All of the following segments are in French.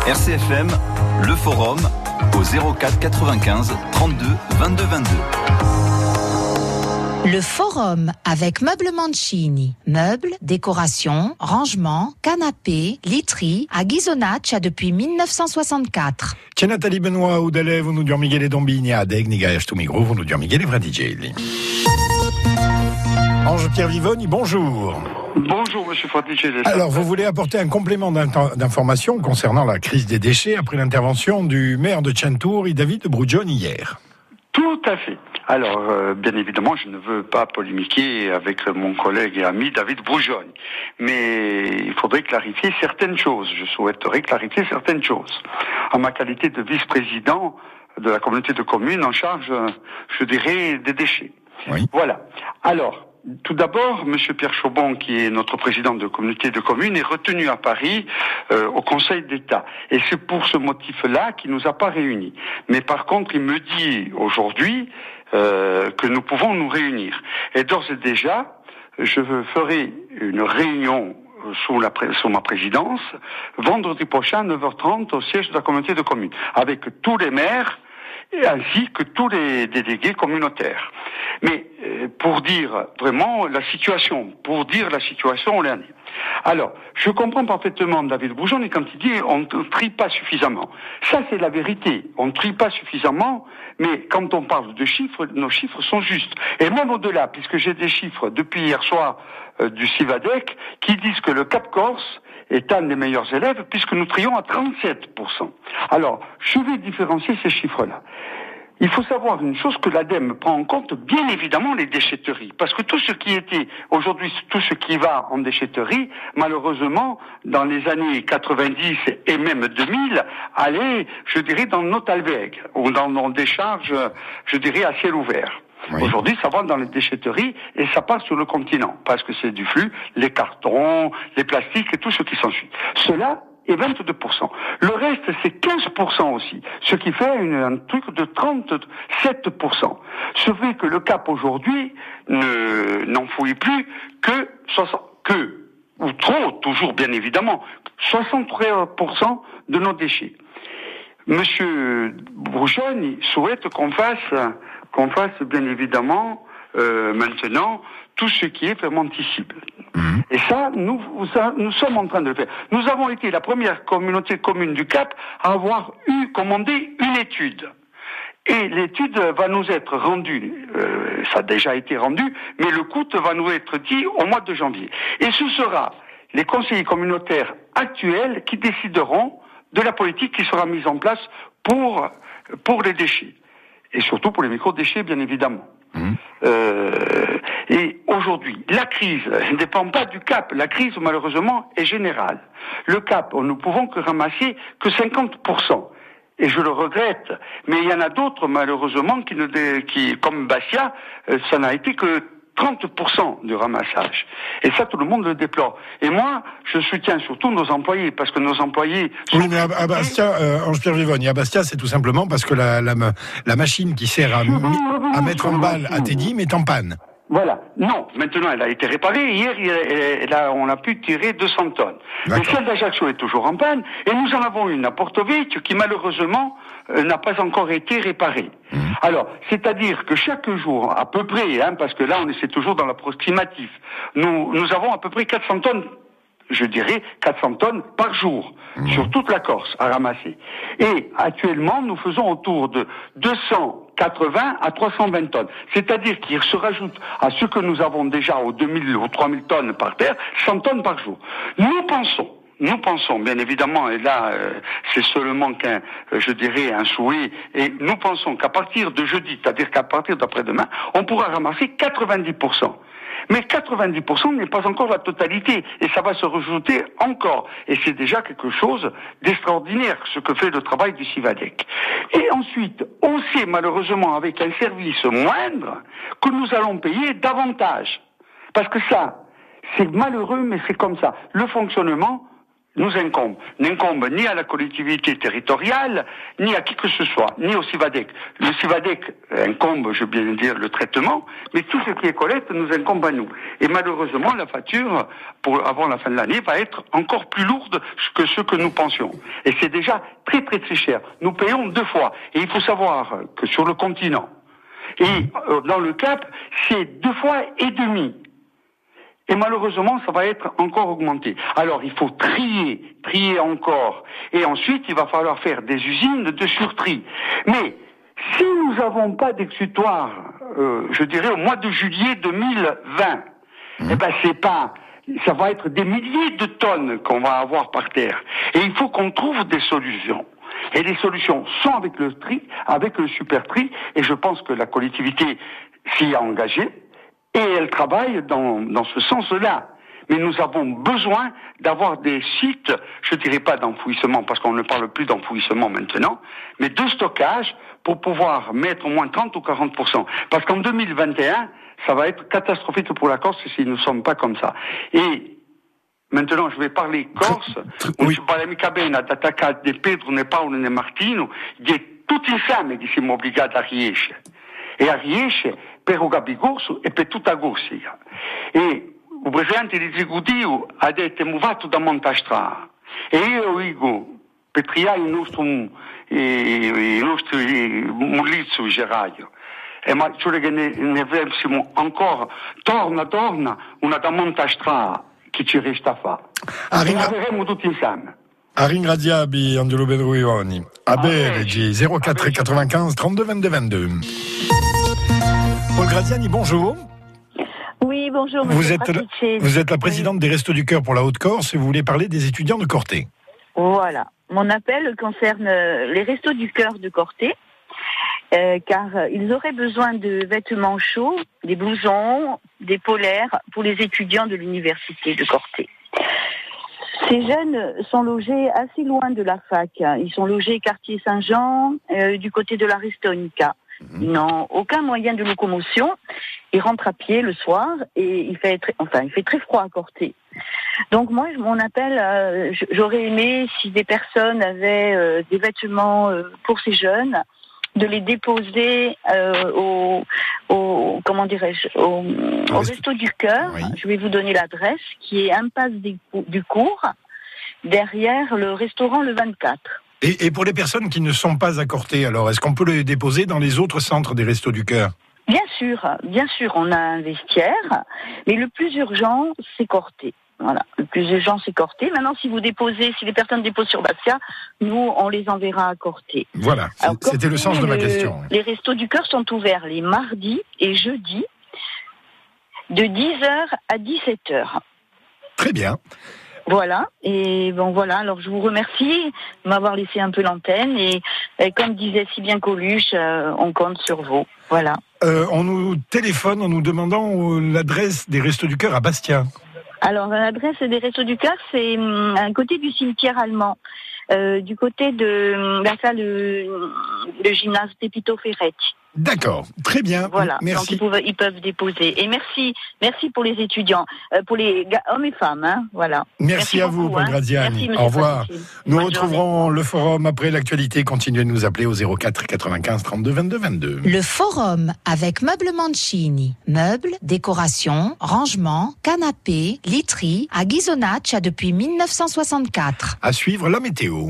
RCFM, le forum, au 04 95 32 22 22. Le forum avec Meubles Mancini. Meubles, décorations, rangements, canapés, literie, à Ghisonaccia depuis 1964. C'è Nathalie Benoît Oudalè, vous nous dire Miguel et Dombini, à Deg, Nigaïach tout micro, vous nous dire Miguel et vrai DJ. Ange-Pierre Vivoni, bonjour. Bonjour, monsieur Fraticelli. Alors, vous voulez apporter un complément d'information concernant la crise des déchets après l'intervention du maire de Centauri, David Brugioni, hier. Tout à fait. Alors, bien évidemment, je ne veux pas polémiquer avec mon collègue et ami David Brugioni, mais il faudrait clarifier certaines choses. Je souhaiterais clarifier certaines choses. En ma qualité de vice-président de la communauté de communes en charge, je dirais, des déchets. Oui. Voilà. Alors, tout d'abord, monsieur Pierre Chaubon, qui est notre président de communauté de communes, est retenu à Paris au Conseil d'État. Et c'est pour ce motif-là qu'il nous a pas réunis. Mais par contre, il me dit aujourd'hui que nous pouvons nous réunir. Et d'ores et déjà, je ferai une réunion sous ma présidence vendredi prochain à 9h30 au siège de la communauté de communes, avec tous les maires et ainsi que tous les délégués communautaires. Mais pour dire vraiment la situation où on est. Alors, je comprends parfaitement David Brugioni quand il dit on ne trie pas suffisamment. Ça, c'est la vérité. On ne trie pas suffisamment, mais quand on parle de chiffres, nos chiffres sont justes. Et même au-delà, puisque j'ai des chiffres depuis hier soir du Civadec qui disent que le Cap Corse est un des meilleurs élèves puisque nous trions à 37%. Alors, je vais différencier ces chiffres-là. Il faut savoir une chose, que l'ADEME prend en compte bien évidemment les déchetteries. Parce que tout ce qui était, aujourd'hui, tout ce qui va en déchetterie, malheureusement, dans les années 90 et même 2000, allait, je dirais, dans nos talwegs, ou dans des charges, je dirais, à ciel ouvert. Oui. Aujourd'hui, ça va dans les déchetteries et ça part sur le continent. Parce que c'est du flux, les cartons, les plastiques et tout ce qui s'ensuit. Cela, et 22%. Le reste, c'est 15% aussi, ce qui fait un truc de 37%. Ce fait que le Cap aujourd'hui n'enfouit plus ou trop, toujours bien évidemment, 63% de nos déchets. Monsieur Brugioni souhaite qu'on fasse bien évidemment maintenant tout ce qui est fermenticible. Et ça, nous sommes en train de le faire. Nous avons été la première communauté commune du Cap à avoir commandé une étude. Et l'étude va nous être rendue, ça a déjà été rendu, mais le coût va nous être dit au mois de janvier. Et ce sera les conseillers communautaires actuels qui décideront de la politique qui sera mise en place pour les déchets. Et surtout pour les micro-déchets, bien évidemment. Et aujourd'hui, la crise ne dépend pas du Cap. La crise, malheureusement, est générale. Le Cap, nous ne pouvons que ramasser que 50%. Et je le regrette. Mais il y en a d'autres, malheureusement, qui comme Bastia, ça n'a été que 30% du ramassage. Et ça, tout le monde le déplore. Et moi, je soutiens surtout nos employés, parce que nos employés... Oui, mais à Bastia, Ange-Pierre Vivoni, à Bastia, c'est tout simplement parce que la machine qui sert à mettre en balle à Tédim est en panne. Voilà. Non, maintenant elle a été réparée. Hier, on a pu tirer 200 tonnes. Mais celle d'Ajaccio est toujours en panne. Et nous en avons une à Porto Vecchio qui malheureusement n'a pas encore été réparée. Alors, c'est-à-dire que chaque jour, à peu près, parce que là c'est toujours dans l'approximatif, nous avons à peu près 400 tonnes. Je dirais 400 tonnes par jour, sur toute la Corse, à ramasser. Et actuellement, nous faisons autour de 280 à 320 tonnes. C'est-à-dire qu'il se rajoute à ce que nous avons déjà aux 2000 ou 3000 tonnes par terre, 100 tonnes par jour. Nous pensons, bien évidemment, et là, c'est seulement un souhait, et nous pensons qu'à partir de jeudi, c'est-à-dire qu'à partir d'après-demain, on pourra ramasser 90%. Mais 90% n'est pas encore la totalité, et ça va se rajouter encore. Et c'est déjà quelque chose d'extraordinaire, ce que fait le travail du Civadec. Et ensuite, on sait malheureusement, avec un service moindre, que nous allons payer davantage. Parce que ça, c'est malheureux, mais c'est comme ça. Le fonctionnement n'incombe ni à la collectivité territoriale, ni à qui que ce soit, ni au CIVADEC. Le CIVADEC incombe, je veux bien dire, le traitement, mais tout ce qui est collecte nous incombe à nous. Et malheureusement, la facture, avant la fin de l'année, va être encore plus lourde que ce que nous pensions. Et c'est déjà très très très cher. Nous payons 2 fois. Et il faut savoir que sur le continent, et dans le Cap, c'est 2 fois et demi. Et malheureusement, ça va être encore augmenté. Alors, il faut trier encore. Et ensuite, il va falloir faire des usines de surtri. Mais, si nous n'avons pas d'exutoire, je dirais au mois de juillet 2020, eh ben, ça va être des milliers de tonnes qu'on va avoir par terre. Et il faut qu'on trouve des solutions. Et les solutions sont avec le tri, avec le super tri, et je pense que la collectivité s'y a engagée. Et elle travaille dans ce sens-là. Mais nous avons besoin d'avoir des sites, je dirais pas d'enfouissement, parce qu'on ne parle plus d'enfouissement maintenant, mais de stockage pour pouvoir mettre au moins 30 ou 40%. Parce qu'en 2021, ça va être catastrophique pour la Corse si nous ne sommes pas comme ça. Et maintenant, je vais parler Corse. Oui. Ci parliamo bene d'attaccare di Pedro, ne Paolo, ne Martino, di tutti insieme che siamo obbligati a riesce. E a riesce per o Gabigorso e per tutta Corsica. E il presidente di Zigudio ha detto mi fatto da Montastrada. E io dico per triare i nostri mullizzo geraio. E ma cioè che ne avessimo ancora torna una da Montastrada che ci resta a fare. E lavoreremo tutti insieme. A ringraziarvi Angelo Bedruioni. A Beregi, 04 95 32 22 22. Paul Graziani, bonjour. Oui, bonjour. Vous êtes la présidente des Restos du Cœur pour la Haute-Corse et vous voulez parler des étudiants de Corté. Voilà. Mon appel concerne les Restos du Cœur de Corté, car ils auraient besoin de vêtements chauds, des blousons, des polaires pour les étudiants de l'université de Corté. Ces jeunes sont logés assez loin de la fac. Ils sont logés quartier Saint-Jean, du côté de la Restonica. Ils n'ont aucun moyen de locomotion. Ils rentrent à pied le soir et il fait très froid à Corté. Donc moi, mon appel, j'aurais aimé si des personnes avaient des vêtements pour ces jeunes, de les déposer au Resto du Cœur. Oui. Je vais vous donner l'adresse, qui est impasse du Cours, derrière le restaurant Le 24. Et pour les personnes qui ne sont pas à Corté, alors, est-ce qu'on peut les déposer dans les autres centres des Restos du Cœur ? Bien sûr, on a un vestiaire, mais le plus urgent, c'est Corté. Voilà, le plus urgent, c'est Corté. Maintenant, si les personnes déposent sur Bastia, nous, on les enverra à Corté. Voilà, c'était le sens de ma question. Les Restos du Cœur sont ouverts les mardis et jeudis, de 10h à 17h. Très bien. Voilà, et bon voilà, alors je vous remercie de m'avoir laissé un peu l'antenne, et comme disait si bien Coluche, on compte sur vous, voilà. On nous téléphone en nous demandant l'adresse des Restos du Cœur à Bastia. Alors l'adresse des Restos du Cœur, c'est à côté du cimetière allemand, du côté de la salle de gymnase Pepito Ferretti. D'accord, très bien. Voilà, merci. Donc ils peuvent déposer. Et merci pour les étudiants, pour les hommes et femmes, hein, voilà. Merci à beaucoup, vous, Paul Graziani. Au revoir. Nous retrouverons le forum après l'actualité. Continuez de nous appeler au 04 95 32 22 22. Le forum avec Meubles Mancini. Meubles, décorations, rangements, canapés, literie à Ghisonaccia depuis 1964. À suivre la météo.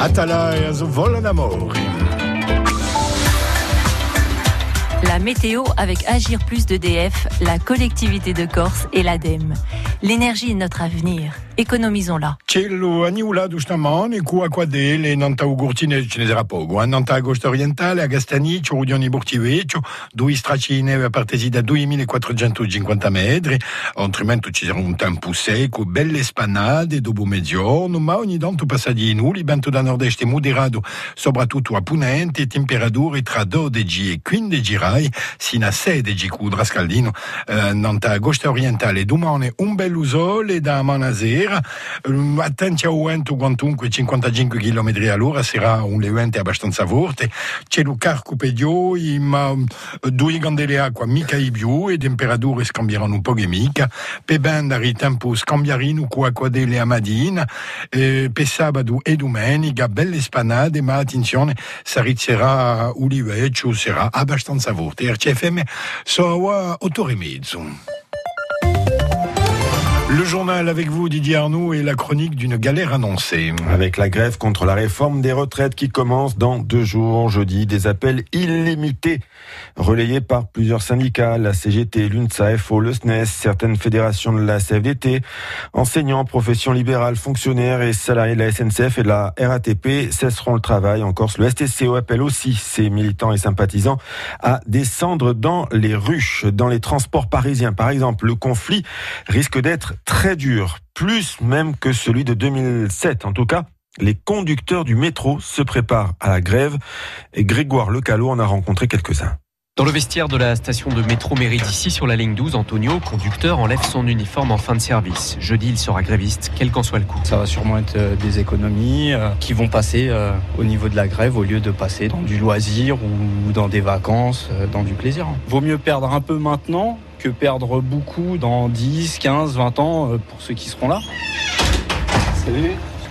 Atala e Azovola d'Amore. La météo avec Agir Plus d'EDF, la collectivité de Corse et l'ADEME. L'énergie est notre avenir. Economisons-la. Cielo aniula giustamente, cu acquadele, nanta ugurtine ce ne sarà poco. Nanta agosto orientale, a Gastaniccio, Rudioni Burtiveccio, 2 stracci di neve a partesi da 2450 metri. Altrimenti ci sarà un tempo secco, belle spanade dopo mezzogiorno, ma ogni tanto passadino, il vento da nord-est moderato, soprattutto a ponente, temperature tra 12 e 15 gradi, sino a 16 cudra scaldino. Nanta agosto orientale, domani un bello sole da Manasera. Attenti al vento quantunque 55 km all'ora, sarà un vento abbastanza forte, c'è lo carco peggiore, ma 2 candele acqua mica i più e temperature scambieranno un po' che mica, per bene tempo scambiarino con acqua delle a mattina, per sabato e domenica belle spanade, ma attenzione, sarà Uliveccio, sarà abbastanza forte. RCFM sono a 8h30. Le journal avec vous, Didier Arnoux, et la chronique d'une galère annoncée. Avec la grève contre la réforme des retraites qui commence dans 2 jours, jeudi, des appels illimités relayés par plusieurs syndicats, la CGT, l'UNSA, FO, le SNES, certaines fédérations de la CFDT, enseignants, professions libérales, fonctionnaires et salariés de la SNCF et de la RATP cesseront le travail en Corse. Le STCO appelle aussi ses militants et sympathisants à descendre dans les rues, dans les transports parisiens. Par exemple, le conflit risque d'être très dur, plus même que celui de 2007. En tout cas, les conducteurs du métro se préparent à la grève et Grégoire Lecalot en a rencontré quelques-uns. Dans le vestiaire de la station de métro Méridici sur la ligne 12, Antonio, conducteur, enlève son uniforme en fin de service. Jeudi, il sera gréviste, quel qu'en soit le coût. Ça va sûrement être des économies qui vont passer au niveau de la grève au lieu de passer dans du loisir ou dans des vacances, dans du plaisir. Vaut mieux perdre un peu maintenant que perdre beaucoup dans 10, 15, 20 ans pour ceux qui seront là. Salut.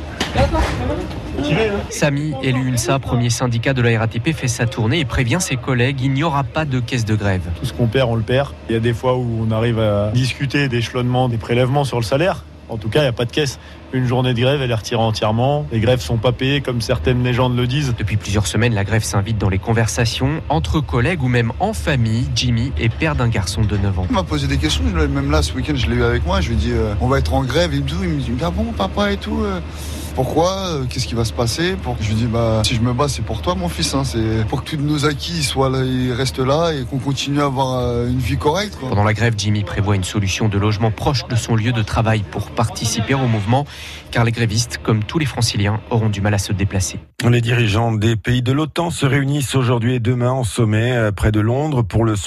Samy, élu UNSA, premier syndicat de la RATP, fait sa tournée et prévient ses collègues, il n'y aura pas de caisse de grève. Tout ce qu'on perd, on le perd. Il y a des fois où on arrive à discuter d'échelonnement, des prélèvements sur le salaire. En tout cas, il n'y a pas de caisse. Une journée de grève, elle est retirée entièrement. Les grèves sont pas payées comme certaines légendes le disent. Depuis plusieurs semaines, la grève s'invite dans les conversations entre collègues ou même en famille. Jimmy est père d'un garçon de 9 ans. Il m'a posé des questions, même là ce week-end je l'ai eu avec moi, je lui ai dit on va être en grève, il me dit ah bon papa et tout pourquoi, qu'est-ce qui va se passer Je lui dis si je me bats c'est pour toi mon fils, c'est pour que tous nos acquis soient là, ils restent là et qu'on continue à avoir une vie correcte quoi. Pendant la grève, Jimmy prévoit une solution de logement proche de son lieu de travail pour participer au mouvement, car les grévistes, comme tous les franciliens, auront du mal à se déplacer. Les dirigeants des pays de l'OTAN se réunissent aujourd'hui et demain en sommet près de Londres pour le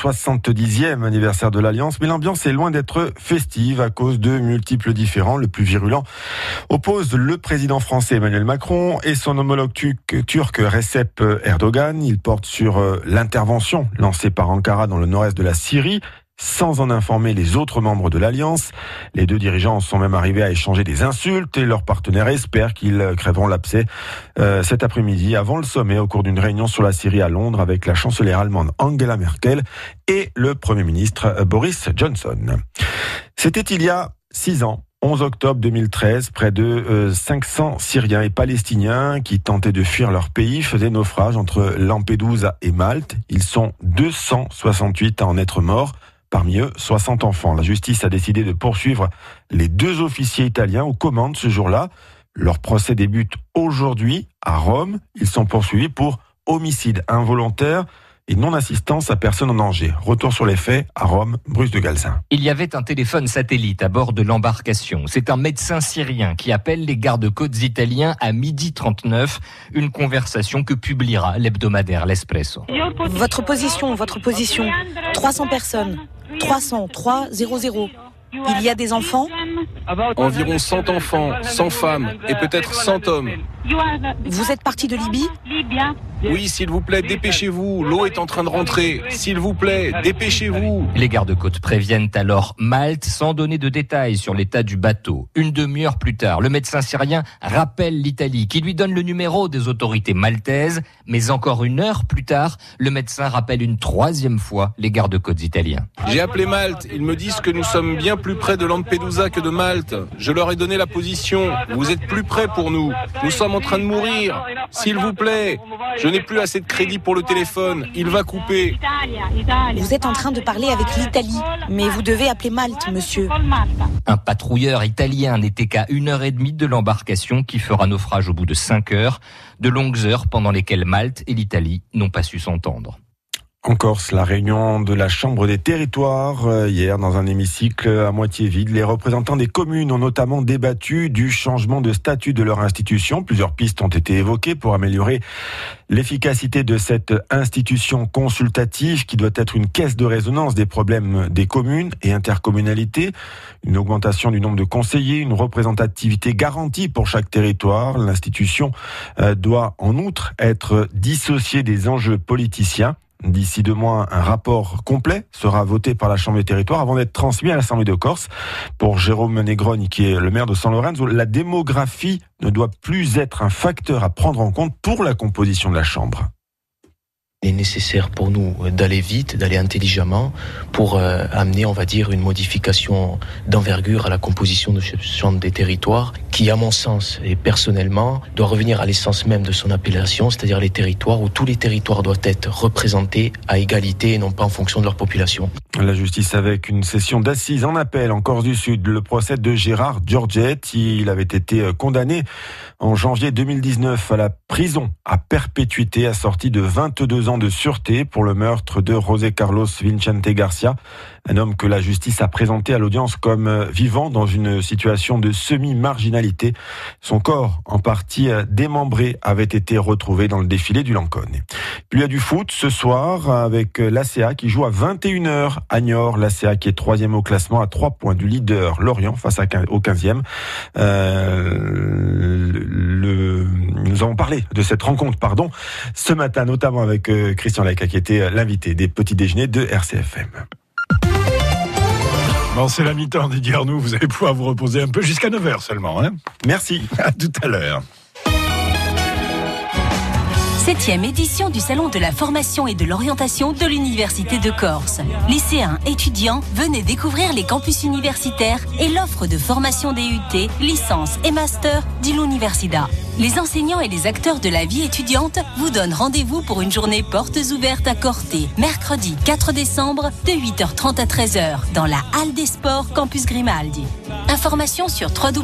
70e anniversaire de l'Alliance, mais l'ambiance est loin d'être festive à cause de multiples différends. Le plus virulent oppose le président français Emmanuel Macron et son homologue turc Recep Erdogan. Il porte sur l'intervention lancée par Ankara dans le nord-est de la Syrie, sans en informer les autres membres de l'Alliance. Les 2 dirigeants sont même arrivés à échanger des insultes et leurs partenaires espèrent qu'ils crèveront l'abcès cet après-midi avant le sommet au cours d'une réunion sur la Syrie à Londres avec la chancelière allemande Angela Merkel et le Premier ministre Boris Johnson. C'était il y a 6 ans. 11 octobre 2013, près de 500 Syriens et Palestiniens qui tentaient de fuir leur pays faisaient naufrage entre Lampedusa et Malte. Ils sont 268 à en être morts. Parmi eux, 60 enfants. La justice a décidé de poursuivre les 2 officiers italiens aux commandes ce jour-là. Leur procès débute aujourd'hui à Rome. Ils sont poursuivis pour homicide involontaire et non-assistance à personne en danger. Retour sur les faits à Rome, Bruce de Galzin. Il y avait un téléphone satellite à bord de l'embarcation. C'est un médecin syrien qui appelle les gardes-côtes italiens à 12h39, une conversation que publiera l'hebdomadaire L'Espresso. Votre position. 300 personnes. 300. Il y a des enfants ? Environ 100 enfants, 100 femmes et peut-être 100 hommes. Vous êtes parti de Libye ? Oui, s'il vous plaît, dépêchez-vous. L'eau est en train de rentrer. S'il vous plaît, dépêchez-vous. Les gardes-côtes préviennent alors Malte sans donner de détails sur l'état du bateau. Une demi-heure plus tard, le médecin syrien rappelle l'Italie qui lui donne le numéro des autorités maltaises. Mais encore 1 heure plus tard, le médecin rappelle une 3e fois les gardes-côtes italiens. J'ai appelé Malte. Ils me disent que nous sommes bien plus près de Lampedusa que de Malte. Je leur ai donné la position. Vous êtes plus près pour nous. Nous sommes en train de mourir. S'il vous plaît, je n'ai plus assez de crédit pour le téléphone. Il va couper. Vous êtes en train de parler avec l'Italie, mais vous devez appeler Malte, monsieur. Un patrouilleur italien n'était qu'à 1h30 de l'embarcation qui fera naufrage au bout de 5 heures, de longues heures pendant lesquelles Malte et l'Italie n'ont pas su s'entendre. En Corse, la réunion de la Chambre des territoires, hier dans un hémicycle à moitié vide. Les représentants des communes ont notamment débattu du changement de statut de leur institution. Plusieurs pistes ont été évoquées pour améliorer l'efficacité de cette institution consultative qui doit être une caisse de résonance des problèmes des communes et intercommunalités. Une augmentation du nombre de conseillers, une représentativité garantie pour chaque territoire. L'institution doit en outre être dissociée des enjeux politiciens. D'ici 2 mois, un rapport complet sera voté par la Chambre des territoires avant d'être transmis à l'Assemblée de Corse. Pour Jérôme Negroni, qui est le maire de San Lorenzo, la démographie ne doit plus être un facteur à prendre en compte pour la composition de la Chambre. Il est nécessaire pour nous d'aller vite, d'aller intelligemment pour amener, on va dire, une modification d'envergure à la composition de cette Chambre des territoires qui, à mon sens et personnellement, doit revenir à l'essence même de son appellation, c'est-à-dire les territoires où tous les territoires doivent être représentés à égalité et non pas en fonction de leur population. La justice avec une session d'assises en appel en Corse du Sud. Le procès de Gérard Giorgetti, il avait été condamné en janvier 2019 à la prison à perpétuité assorti de 22 ans de sûreté pour le meurtre de José Carlos Vicente Garcia, un homme que la justice a présenté à l'audience comme vivant dans une situation de semi-marginalité. Son corps, en partie démembré, avait été retrouvé dans le défilé du Lancône. Puis il y a du foot ce soir avec l'ACA qui joue à 21h à Niort. L'ACA qui est 3e au classement à 3 points du leader Lorient face au 15e. Nous avons parlé de cette rencontre, ce matin, notamment avec Christian Laïca, qui était l'invité des petits déjeuners de RCFM. Bon, c'est la mi-temps, Didier Arnoux. Vous allez pouvoir vous reposer un peu jusqu'à 9h seulement. Merci. À tout à l'heure. 7e édition du Salon de la formation et de l'orientation de l'Université de Corse. Lycéens, étudiants, venez découvrir les campus universitaires et l'offre de formation DUT, licence et master d'Universida. Les enseignants et les acteurs de la vie étudiante vous donnent rendez-vous pour une journée portes ouvertes à Corté, mercredi 4 décembre de 8h30 à 13h dans la Halle des Sports Campus Grimaldi. Informations sur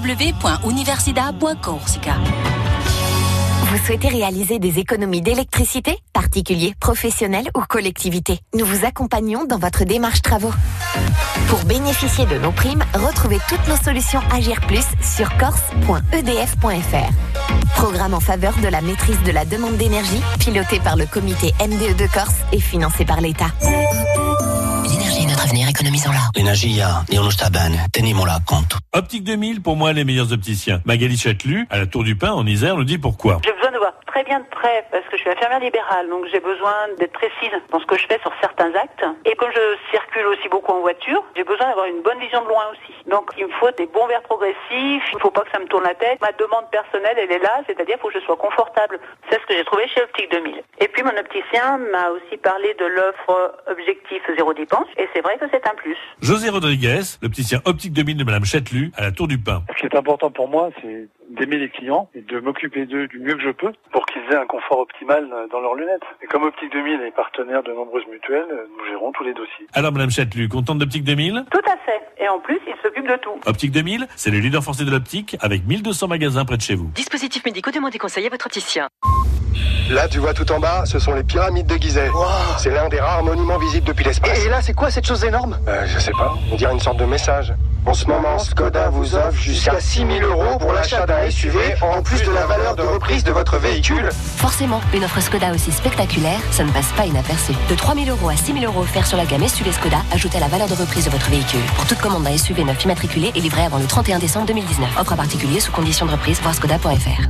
www.universida.corsica. Vous souhaitez réaliser des économies d'électricité, particuliers, professionnels ou collectivités? Nous vous accompagnons dans votre démarche travaux. Pour bénéficier de nos primes, retrouvez toutes nos solutions Agir Plus sur corse.edf.fr. Programme en faveur de la maîtrise de la demande d'énergie, piloté par le comité MDE de Corse et financé par l'État. L'énergie est notre avenir, économisons-la. L'energia, non sta bene, teniamola conto. Optique 2000, pour moi, les meilleurs opticiens. Magali Châtelu, à la Tour du Pin, en Isère, nous dit pourquoi. J'ai besoin de voir très bien de près, parce que je suis infirmière libérale, donc j'ai besoin d'être précise dans ce que je fais sur certains actes. Et comme je circule aussi beaucoup en voiture, j'ai besoin d'avoir une bonne vision de loin aussi. Donc il me faut des bons verres progressifs, il ne faut pas que ça me tourne la tête. Ma demande personnelle, elle est là, c'est-à-dire qu'il faut que je sois confortable. C'est ce que j'ai trouvé chez Optique 2000. Et puis mon opticien m'a aussi parlé de l'offre Objectif zéro dépense, et c'est vrai que c'est un plus. José Rodriguez, l'opticien Optique 2000 de Madame Châtelu, à la Tour du Pin. Ce qui est important pour moi, c'est d'aimer les clients et de m'occuper d'eux du mieux que je peux pour qu'ils aient un confort optimal dans leurs lunettes. Et comme Optique 2000 est partenaire de nombreuses mutuelles, nous gérons tous les dossiers. Alors Madame Châtelu, contente d'Optique 2000 ? Tout à fait. Et en plus, il s'occupe de tout. Optique 2000, c'est le leader français de l'optique avec 1200 magasins près de chez vous. Dispositifs médicaux, demandez conseil à votre opticien. Là, tu vois tout en bas, ce sont les pyramides de Gizeh. Wow. C'est l'un des rares monuments visibles depuis l'espace. Et là, c'est quoi cette chose énorme ? Je sais pas, on dirait une sorte de message. En ce moment, Skoda vous offre jusqu'à 6 000 € pour l'achat d'un SUV, en plus de la valeur de reprise de votre véhicule. Forcément, une offre Skoda aussi spectaculaire, ça ne passe pas inaperçu. De 3 000 € à 6 000 € offerts sur la gamme SUV Skoda, ajoutez à la valeur de reprise de votre véhicule. Pour toute commande d'un SUV neuf immatriculé et livré avant le 31 décembre 2019. Offre à particulier sous conditions de reprise, voir skoda.fr.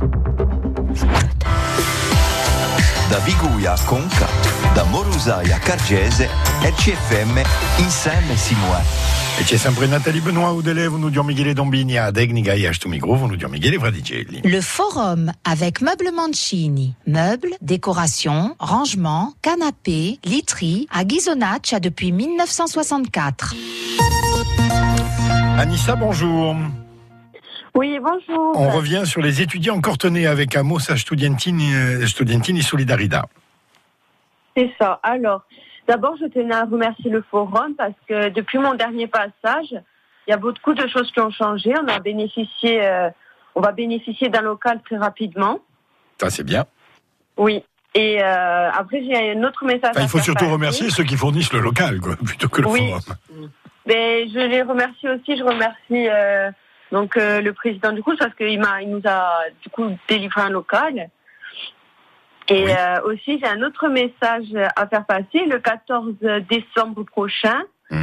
Da Viguia a Conca, da Morusai a Cargese, RCFM insieme si muore. E c'è sempre Nathalie Benoît Oudele, vous nous dites Miguel Dombini a Degnigai a sto micro, vous nous dites Miguel Fradicelli. Le forum avec Meubles Mancini. Meubles, décorations, rangements, canapés, literie à Ghisonaccia depuis 1964. Anissa, bonjour. Oui, bonjour. On revient sur les étudiants cortonnés avec Mossa Studentini Solidaridad. C'est ça. Alors, d'abord, je tenais à remercier le forum parce que depuis mon dernier passage, il y a beaucoup de choses qui ont changé. On va bénéficier d'un local très rapidement. Ça, c'est bien. Oui. Et après, j'ai un autre message. Il faut surtout remercier ceux qui fournissent le local, quoi, plutôt que le forum. Mais je les remercie aussi. Je remercie le président du coup parce qu'il nous a du coup délivré un local. Et aussi, j'ai un autre message à faire passer. Le 14 décembre prochain,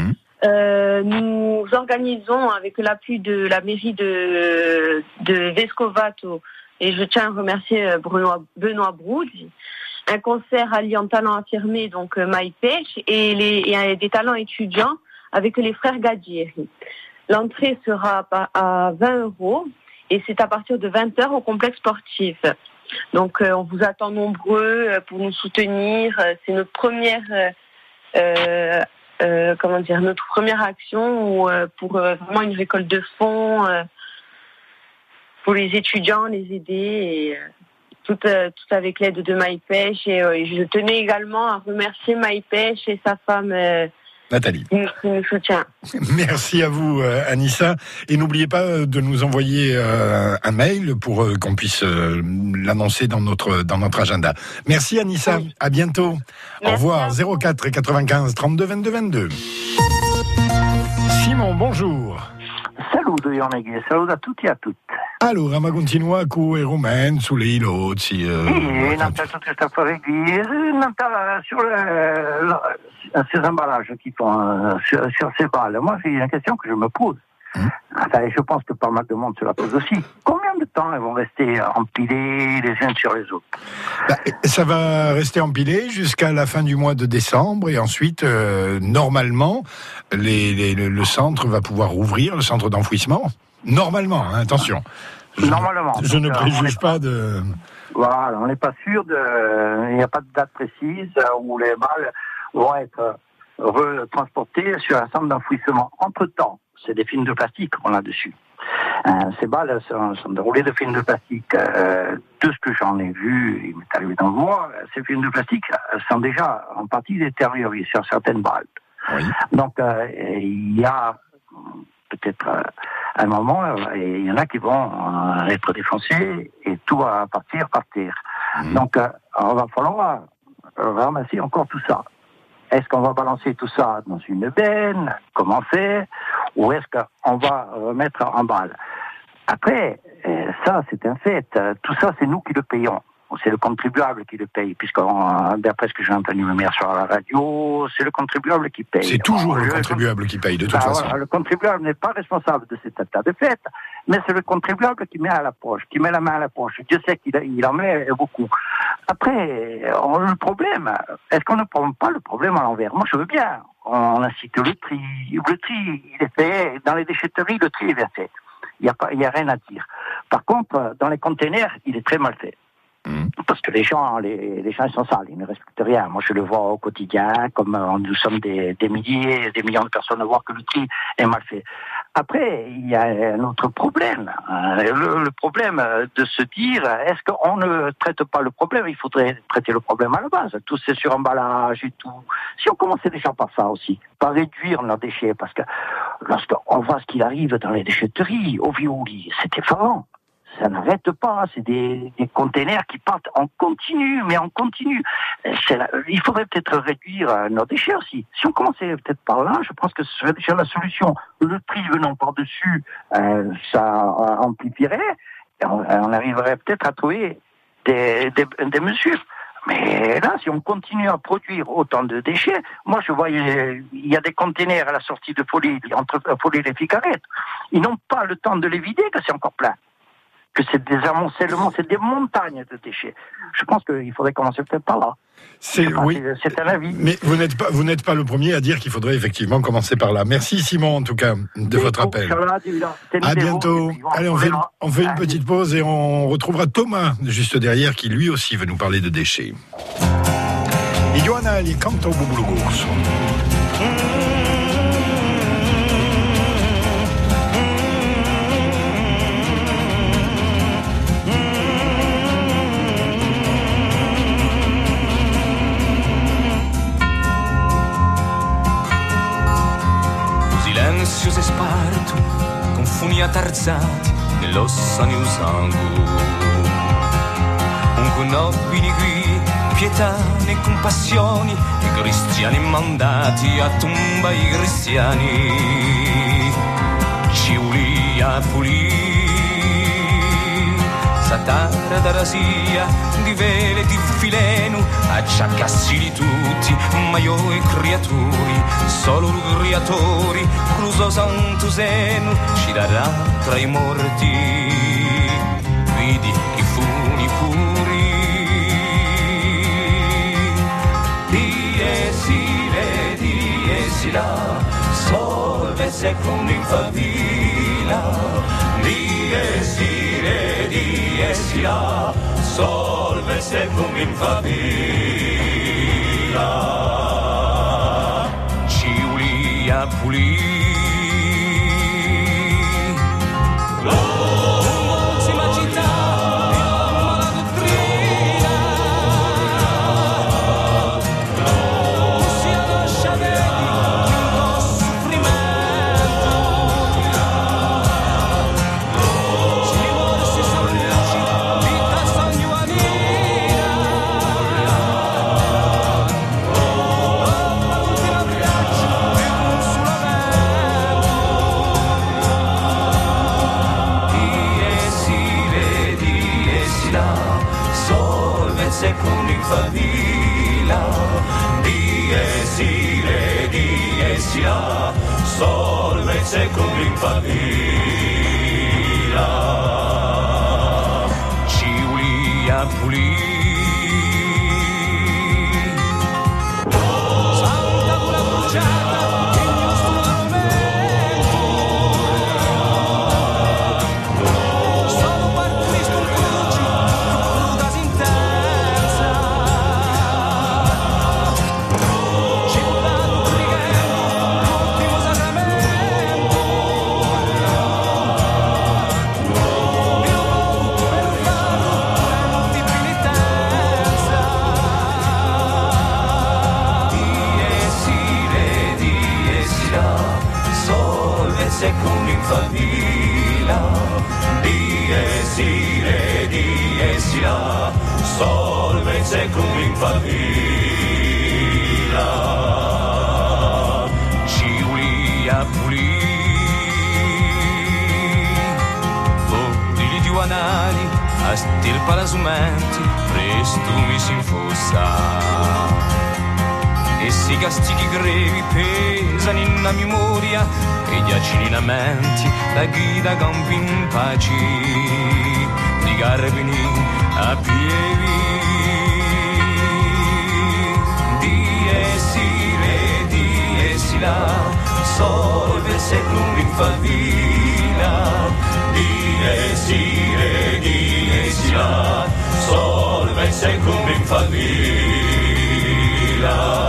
nous organisons avec l'appui de la mairie de Vescovato, et je tiens à remercier Benoît Broud, un concert alliant talents affirmés, donc MyPech, et des talents étudiants avec les frères Gadieri. L'entrée sera à 20 € et c'est à partir de 20h au complexe sportif. Donc on vous attend nombreux pour nous soutenir. C'est notre première notre première action pour vraiment une récolte de fonds pour les étudiants, les aider et tout avec l'aide de MyPech. Et je tenais également à remercier MyPech et sa femme Nathalie. Qui nous soutient. Merci à vous, Anissa. Et n'oubliez pas de nous envoyer un mail pour qu'on puisse l'annoncer dans notre agenda. Merci, Anissa. Oui. À bientôt. Merci. Au revoir. 04 95 32 22 22. Simon, bonjour. Saluto Ioneghe, saluto a tutti e a tutte. Allora, ma continua con i rumeni sulle ilozzi. Sì, non c'è tutto questo affare qui. Non c'è sur ces emballages qui font sur ces balles. Moi, j'ai une question que je me pose. Enfin, je pense que pas mal de monde se la pose aussi. Combien de temps ils vont rester empilés les uns sur les autres? Ça va rester empilé jusqu'à la fin du mois de décembre et ensuite, normalement, le centre va pouvoir rouvrir, le centre d'enfouissement. Normalement, hein, attention. Normalement. Je ne préjuge pas de... Voilà, on n'est pas sûr il n'y a pas de date précise où les balles vont être retransportées sur un centre d'enfouissement. Entre-temps, c'est des films de plastique qu'on a dessus. Ces balles sont déroulées de films de plastique. De ce que j'en ai vu, il m'est arrivé d'en voir, ces films de plastique sont déjà en partie détériorés sur certaines balles. Oui. Donc, il y a peut-être un moment, il y en a qui vont être défoncés et tout va partir par terre. Donc, on va falloir ramasser encore tout ça. Est-ce qu'on va balancer tout ça dans une benne, comment faire, ou est-ce qu'on va remettre en balle? Après, ça, c'est un fait. Tout ça, c'est nous qui le payons. C'est le contribuable qui le paye, puisque d'après ce que j'ai entendu me mettre sur la radio, c'est le contribuable qui paye. C'est toujours le contribuable qui paye, de toute façon. Voilà, le contribuable n'est pas responsable de cet état de fait, mais c'est le contribuable qui met à la poche, qui met la main à la poche. Dieu sait qu'il en met beaucoup. Après, le problème, est-ce qu'on ne prend pas le problème à l'envers? Moi, je veux bien. On incite le tri. Le tri, il est fait. Dans les déchetteries, le tri est bien fait. Il n'y a rien à dire. Par contre, dans les containers, il est très mal fait. Parce que les gens ils sont sales, ils ne respectent rien. Moi, je le vois au quotidien, comme nous sommes des milliers, des millions de personnes à voir que le tri est mal fait. Après, il y a un autre problème. Le problème de se dire, est-ce qu'on ne traite pas le problème? Il faudrait traiter le problème à la base. Tout c'est sur emballage et tout. Si on commençait déjà par ça aussi, par réduire nos déchets, parce que lorsqu'on voit ce qu'il arrive dans les déchetteries, au Violi, c'est effarant. Ça n'arrête pas, c'est des containers qui partent en continu, mais en continu. Il faudrait peut-être réduire nos déchets aussi. Si on commençait peut-être par là, je pense que ce serait déjà la solution. Le tri venant par-dessus, ça amplifierait, et on arriverait peut-être à trouver des mesures. Mais là, si on continue à produire autant de déchets, moi je vois, il y a des containers à la sortie de Folie, entre Folie et les Ficarettes. Ils n'ont pas le temps de les vider, que c'est encore plein. Que c'est des amoncellements, c'est des montagnes de déchets. Je pense qu'il faudrait commencer peut-être par là. Oui, c'est un avis. Mais vous n'êtes pas le premier à dire qu'il faudrait effectivement commencer par là. Merci Simon, en tout cas, de votre appel. À bientôt. Allez, on fait une petite pause et on retrouvera Thomas, juste derrière, qui lui aussi veut nous parler de déchets. Ioana Ali canta o Bubulu Gorso. silenzioso e sparto, con funi attarzati nell'ossa nel sangue. Un nobili qui, pietà e compassioni, i cristiani mandati a tomba i cristiani. Ci ulia pulì, satara da rasia, di vele di filenu, acciaccassi di tutti, ma io e creatori, solo creatori, cruzo santo seno, ci darà tra i morti, vidi i funi puri. Die là, solve se con in favilla, die là, solve se con in favilla, ci ulia pulì. Con in favilla, die là, solve se con in favilla, ci ulia pulì. Santa pura bruciata, il nostro momento, solo partris con cruci, crudas intensa. Se con in favilla, die là, solve se con in favilla, ci ulia pulì. Fodili di uanali, a stirpa la sumenti, presto mi si infossa. E si castichi grevi pesano in la memoria e gli accininamenti da guida campi in pace di carabini a piedi. Die là, solve se con in favilla, die là, solve se con in favilla.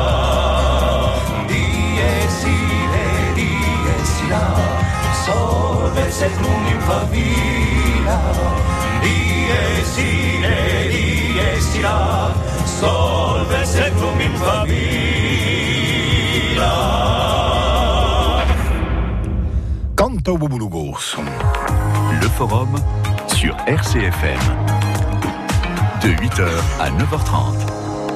Solve se con in favilla, die là, solve se con in favilla. Canto Bouboulou-Gours. Le forum sur RCFM. De 8h à 9h30.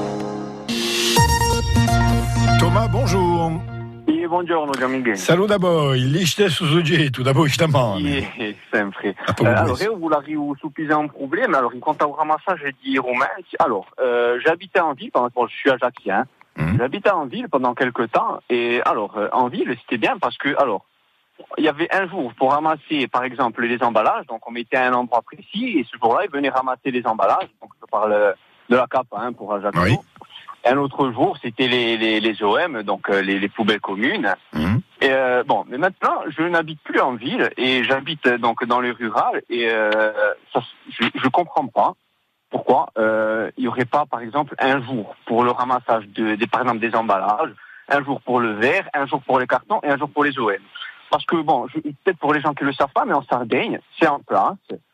Thomas, bonjour. Buongiorno Gianmiguel. Saluta a voi, lì stesso soggetto, da voi stamane. Sì, sempre. Alors, io voulais vous soupiser un problème. Alors, quant au ramassage des romains, alors, j'habitais en ville, pendant que je suis ajaxien. J'habitais en ville pendant quelques temps. Et alors, en ville, c'était bien parce que, alors, il y avait un jour pour ramasser, par exemple, les emballages. Donc, on mettait à un endroit précis et ce jour-là, ils venaient ramasser les emballages. Donc, je parle de la CAP pour Ajaccio. Oui. Un autre jour, c'était les OM, donc les poubelles communes. Et bon, mais maintenant, je n'habite plus en ville et j'habite donc dans le rural et je comprends pas pourquoi il y aurait pas, par exemple, un jour pour le ramassage par exemple des emballages, un jour pour le verre, un jour pour les cartons et un jour pour les OM. Parce que bon, peut-être pour les gens qui le savent pas, mais en Sardaigne, c'est en place.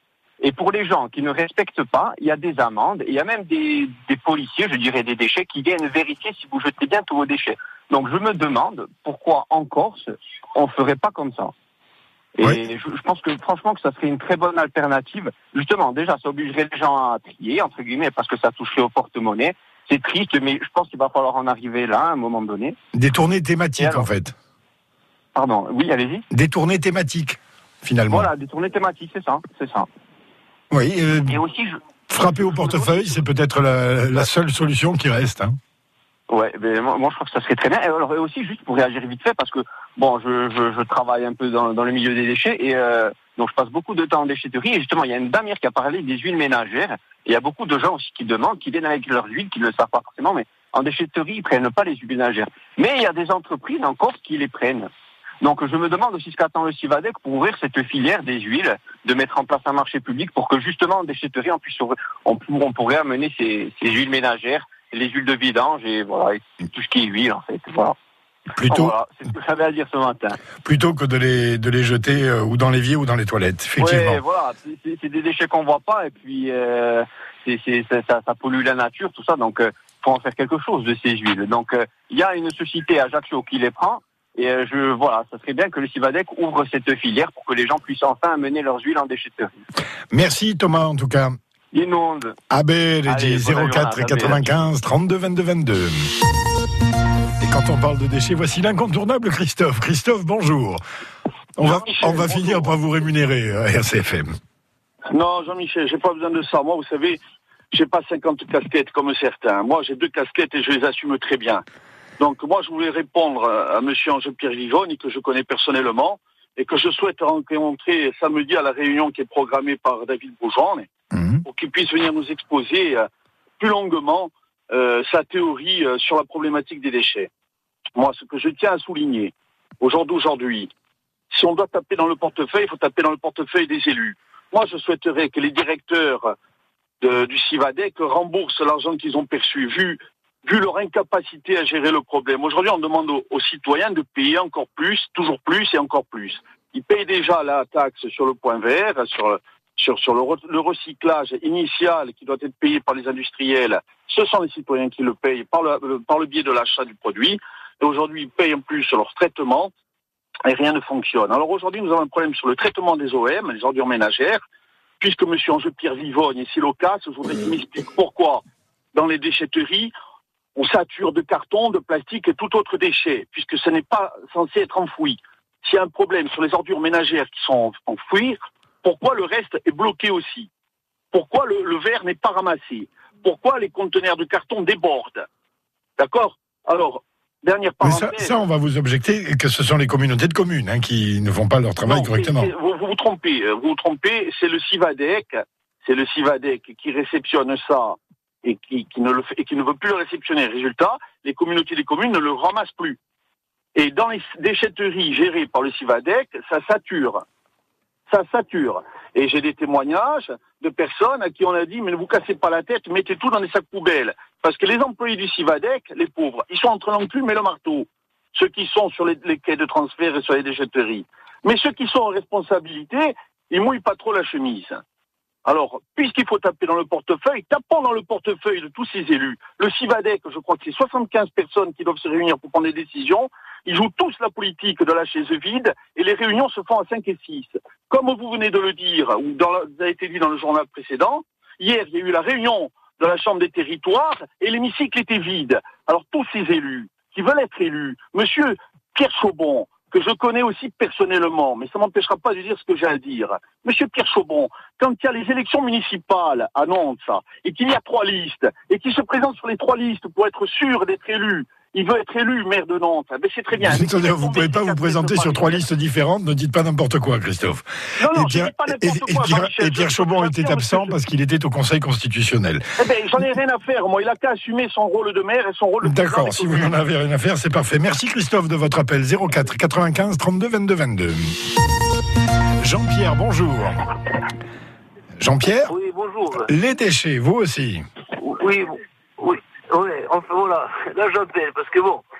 Et pour les gens qui ne respectent pas, il y a des amendes, et il y a même des policiers, je dirais des déchets, qui viennent vérifier si vous jetez bien tous vos déchets. Donc je me demande pourquoi en Corse, on ne ferait pas comme ça. Et je pense que franchement que ça serait une très bonne alternative. Justement, déjà, ça obligerait les gens à trier, entre guillemets, parce que ça toucherait au porte-monnaie. C'est triste, mais je pense qu'il va falloir en arriver là, à un moment donné. Des tournées thématiques, en fait. Pardon, oui, allez-y. Des tournées thématiques, finalement. Voilà, des tournées thématiques, c'est ça. Oui, et aussi, frapper au portefeuille, c'est peut-être la seule solution qui reste. Hein. Ouais, mais moi je crois que ça serait très bien. Et alors aussi, juste pour réagir vite fait, parce que bon, je travaille un peu dans le milieu des déchets, et donc je passe beaucoup de temps en déchetterie, et justement, il y a une dame hier qui a parlé des huiles ménagères, et il y a beaucoup de gens aussi qui demandent, qui viennent avec leurs huiles, qui ne le savent pas forcément, mais en déchetterie, ils prennent pas les huiles ménagères. Mais il y a des entreprises en Corse qui les prennent. Donc je me demande aussi ce qu'attend le Civadec pour ouvrir cette filière des huiles, de mettre en place un marché public pour que justement en déchetterie on pourrait amener ces huiles ménagères, les huiles de vidange et voilà, et tout ce qui est huile en fait. Voilà. Voilà, c'est ce que j'avais à dire ce matin. Plutôt que de les jeter ou dans l'évier ou dans les toilettes, effectivement. Ouais, voilà, c'est des déchets qu'on voit pas et puis ça pollue la nature, tout ça. Donc faut en faire quelque chose de ces huiles. Donc il y a une société à Ajaccio qui les prend. Et ça serait bien que le Civadec ouvre cette filière pour que les gens puissent enfin amener leurs huiles en déchetterie. Merci Thomas en tout cas. Inonde. Abel, 04 95 32 22 22. Et quand on parle de déchets, voici l'incontournable Christophe. Christophe, bonjour. On va finir par vous rémunérer à RCFM. Non, Jean-Michel, j'ai pas besoin de ça. Moi, vous savez, j'ai pas 50 casquettes comme certains. Moi, j'ai 2 casquettes et je les assume très bien. Donc moi, je voulais répondre à monsieur Ange-Pierre Vivogne, que je connais personnellement, et que je souhaite rencontrer samedi à la réunion qui est programmée par David Bourgeon, pour qu'il puisse venir nous exposer plus longuement sa théorie sur la problématique des déchets. Moi, ce que je tiens à souligner, aujourd'hui, si on doit taper dans le portefeuille, il faut taper dans le portefeuille des élus. Moi, je souhaiterais que les directeurs du Civadec remboursent l'argent qu'ils ont perçu, vu leur incapacité à gérer le problème. Aujourd'hui, on demande aux citoyens de payer encore plus, toujours plus et encore plus. Ils payent déjà la taxe sur le point vert, sur le recyclage initial qui doit être payé par les industriels. Ce sont les citoyens qui le payent par le biais de l'achat du produit. Et aujourd'hui, ils payent en plus sur leur traitement et rien ne fonctionne. Alors aujourd'hui, nous avons un problème sur le traitement des OM, les ordures ménagères, puisque M. Ange-Pierre Vivogne et Silokas, je voudrais qu'il m'explique pourquoi dans les déchetteries, on sature de carton, de plastique et tout autre déchet, puisque ce n'est pas censé être enfoui. S'il y a un problème sur les ordures ménagères qui sont enfouies, pourquoi le reste est bloqué aussi? Pourquoi le verre n'est pas ramassé? Pourquoi les conteneurs de carton débordent? D'accord? Alors, dernière parenthèse... Mais ça, on va vous objecter que ce sont les communautés de communes qui ne font pas leur travail correctement. Vous vous trompez, c'est le Civadec qui réceptionne ça et qui ne veut plus le réceptionner. Résultat, les communautés des communes ne le ramassent plus. Et dans les déchetteries gérées par le Civadec, ça sature. Et j'ai des témoignages de personnes à qui on a dit, mais ne vous cassez pas la tête, mettez tout dans des sacs poubelles. Parce que les employés du Civadec, les pauvres, ils sont entre l'enclume et le marteau. Ceux qui sont sur les quais de transfert et sur les déchetteries. Mais ceux qui sont en responsabilité, ils mouillent pas trop la chemise. Alors, puisqu'il faut taper dans le portefeuille, tapons dans le portefeuille de tous ces élus. Le Civadec, je crois que c'est 75 personnes qui doivent se réunir pour prendre des décisions. Ils jouent tous la politique de la chaise vide et les réunions se font à 5 et 6. Comme vous venez de le dire, ou ça a été dit dans le journal précédent, hier, il y a eu la réunion de la Chambre des territoires et l'hémicycle était vide. Alors, tous ces élus qui veulent être élus, monsieur Pierre Chaubon, que je connais aussi personnellement, mais ça ne m'empêchera pas de dire ce que j'ai à dire. Monsieur Pierre Chaubon, quand il y a les élections municipales à Nantes, et qu'il y a 3 listes, et qu'il se présente sur les 3 listes pour être sûr d'être élu, il veut être élu maire de Nantes, ben c'est très bien. Vous ne pouvez pas vous présenter sur 3 listes différentes, ne dites pas n'importe quoi, Christophe. Non, je ne dis pas n'importe quoi. Et Pierre Chaubon était absent parce qu'il était au Conseil constitutionnel. Eh bien, j'en ai rien à faire, moi. Il n'a qu'à assumer son rôle de maire et son rôle de... D'accord, si vous n'en avez rien à faire, c'est parfait. Merci Christophe de votre appel. 04 95 32 22 22. Jean-Pierre, bonjour. Jean-Pierre ? Oui, bonjour. Les déchets, vous aussi. Oui, enfin voilà, là j'appelle, parce que bon,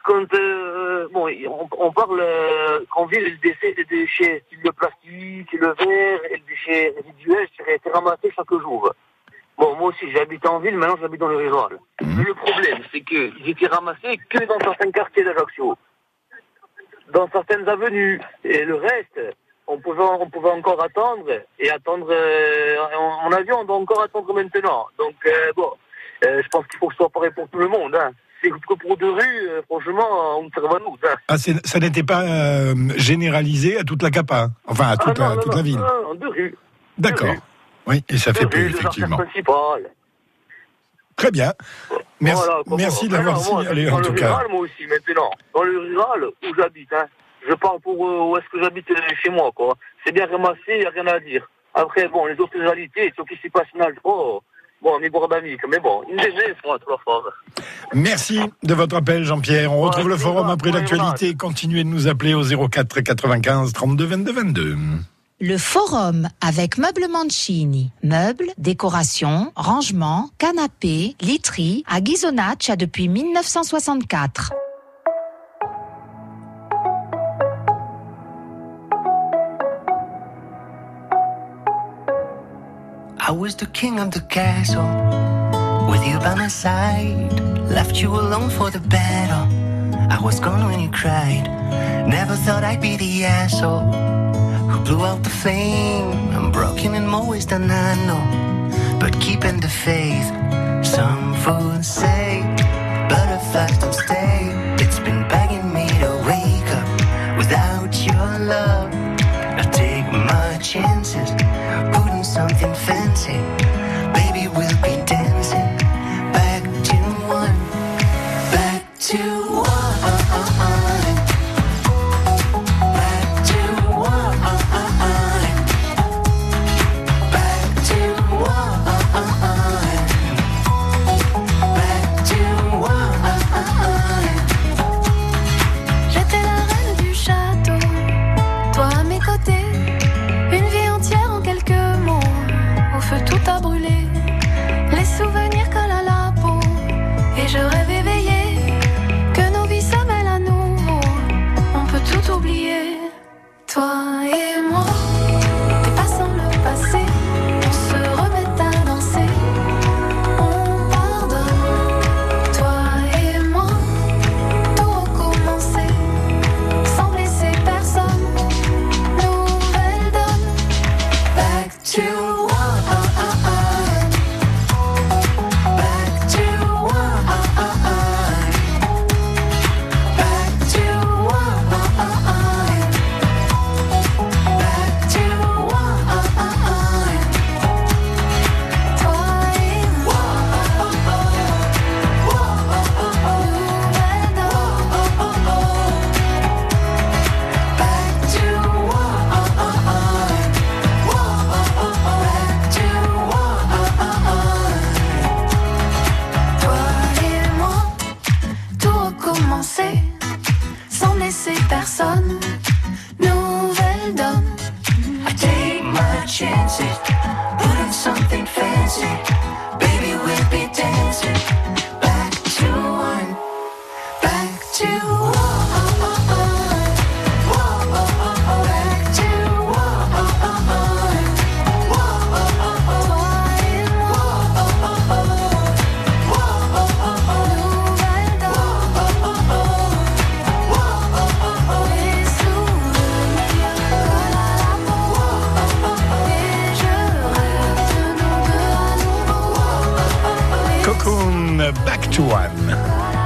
quand on parle qu'en ville, les déchets, le plastique, le verre et les déchets résiduels, c'est ramassé chaque jour. Bon, moi aussi, j'habite en ville, maintenant j'habite dans le rural. Mais le problème, c'est qu'ils étaient ramassés que dans certains quartiers d'Ajaccio, dans certaines avenues. Et le reste, on pouvait encore attendre, et attendre, à mon avis, on doit encore attendre maintenant. Donc, je pense qu'il faut que ce soit pareil pour tout le monde, hein. C'est que pour deux rues, franchement, on serve à nous. Hein. Ah, ça n'était pas généralisé à toute la CAPA, enfin à toute la ville. Non, deux rues. D'accord. Oui, et ça fait plus, effectivement. Très bien. Merci d'avoir signalé, en tout cas. Dans le rural, moi aussi, maintenant. Dans le rural, où j'habite, hein. Je parle pour où est-ce que j'habite chez moi, quoi. C'est bien ramassé, il n'y a rien à dire. Après, bon, les autres réalités, ce qui s'y passe mal, bon, on est bordamique, mais bon, une des fois, trois fois. Merci de votre appel, Jean-Pierre. On retrouve le forum après l'actualité. Continuez de nous appeler au 04 95 32 22 22. Le forum avec Meubles Mancini. Meubles, décorations, rangements, canapés, literie à Ghisonaccia depuis 1964. I was the king of the castle, with you by my side. Left you alone for the battle. I was gone when you cried. Never thought I'd be the asshole who blew out the flame. I'm broken in more ways than I know, but keeping the faith. Some fools say butterflies don't stay. It's been begging me to wake up without your love. I take my chances, putting something fancy. Baby, we'll be dancing back to one, back to one. Toi et moi, dépassons le passé, on se remet à danser, on pardonne. Toi et moi, tout recommencer, sans blesser personne, nouvelle donne. Back to one, back to one, back to one. Sans laisser personne, nouvelle donne. I take my chances, putting something fancy. Baby, we'll be dancing back to one, back to one. Back to one.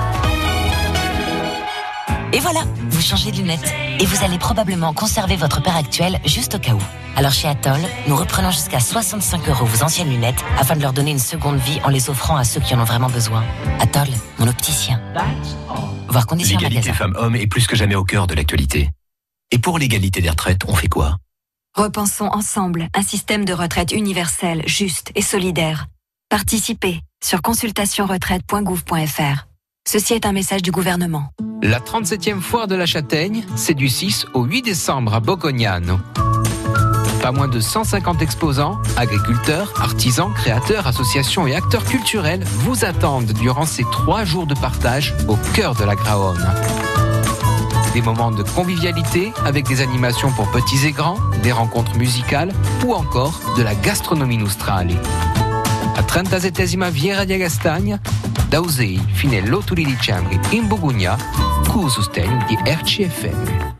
Et voilà, vous changez de lunettes. Et vous allez probablement conserver votre paire actuelle juste au cas où. Alors chez Atoll, nous reprenons jusqu'à 65 € vos anciennes lunettes afin de leur donner une seconde vie en les offrant à ceux qui en ont vraiment besoin. Atoll, mon opticien. Voir conditions en magasin. L'égalité femmes-hommes est plus que jamais au cœur de l'actualité. Et pour l'égalité des retraites, on fait quoi ? Repensons ensemble un système de retraite universel, juste et solidaire. Participez sur consultationretraite.gouv.fr. Ceci est un message du gouvernement. La 37e foire de la Châtaigne, c'est du 6 au 8 décembre à Bocognano. Pas moins de 150 exposants, agriculteurs, artisans, créateurs, associations et acteurs culturels vous attendent durant ces 3 jours de partage au cœur de la Graonne. Des moments de convivialité avec des animations pour petits et grands, des rencontres musicales ou encore de la gastronomie nostrale. A 37esima Fiera di Castagna, da Usei fino all'8 di dicembre in Bogugna, con il sostegno di RCFM.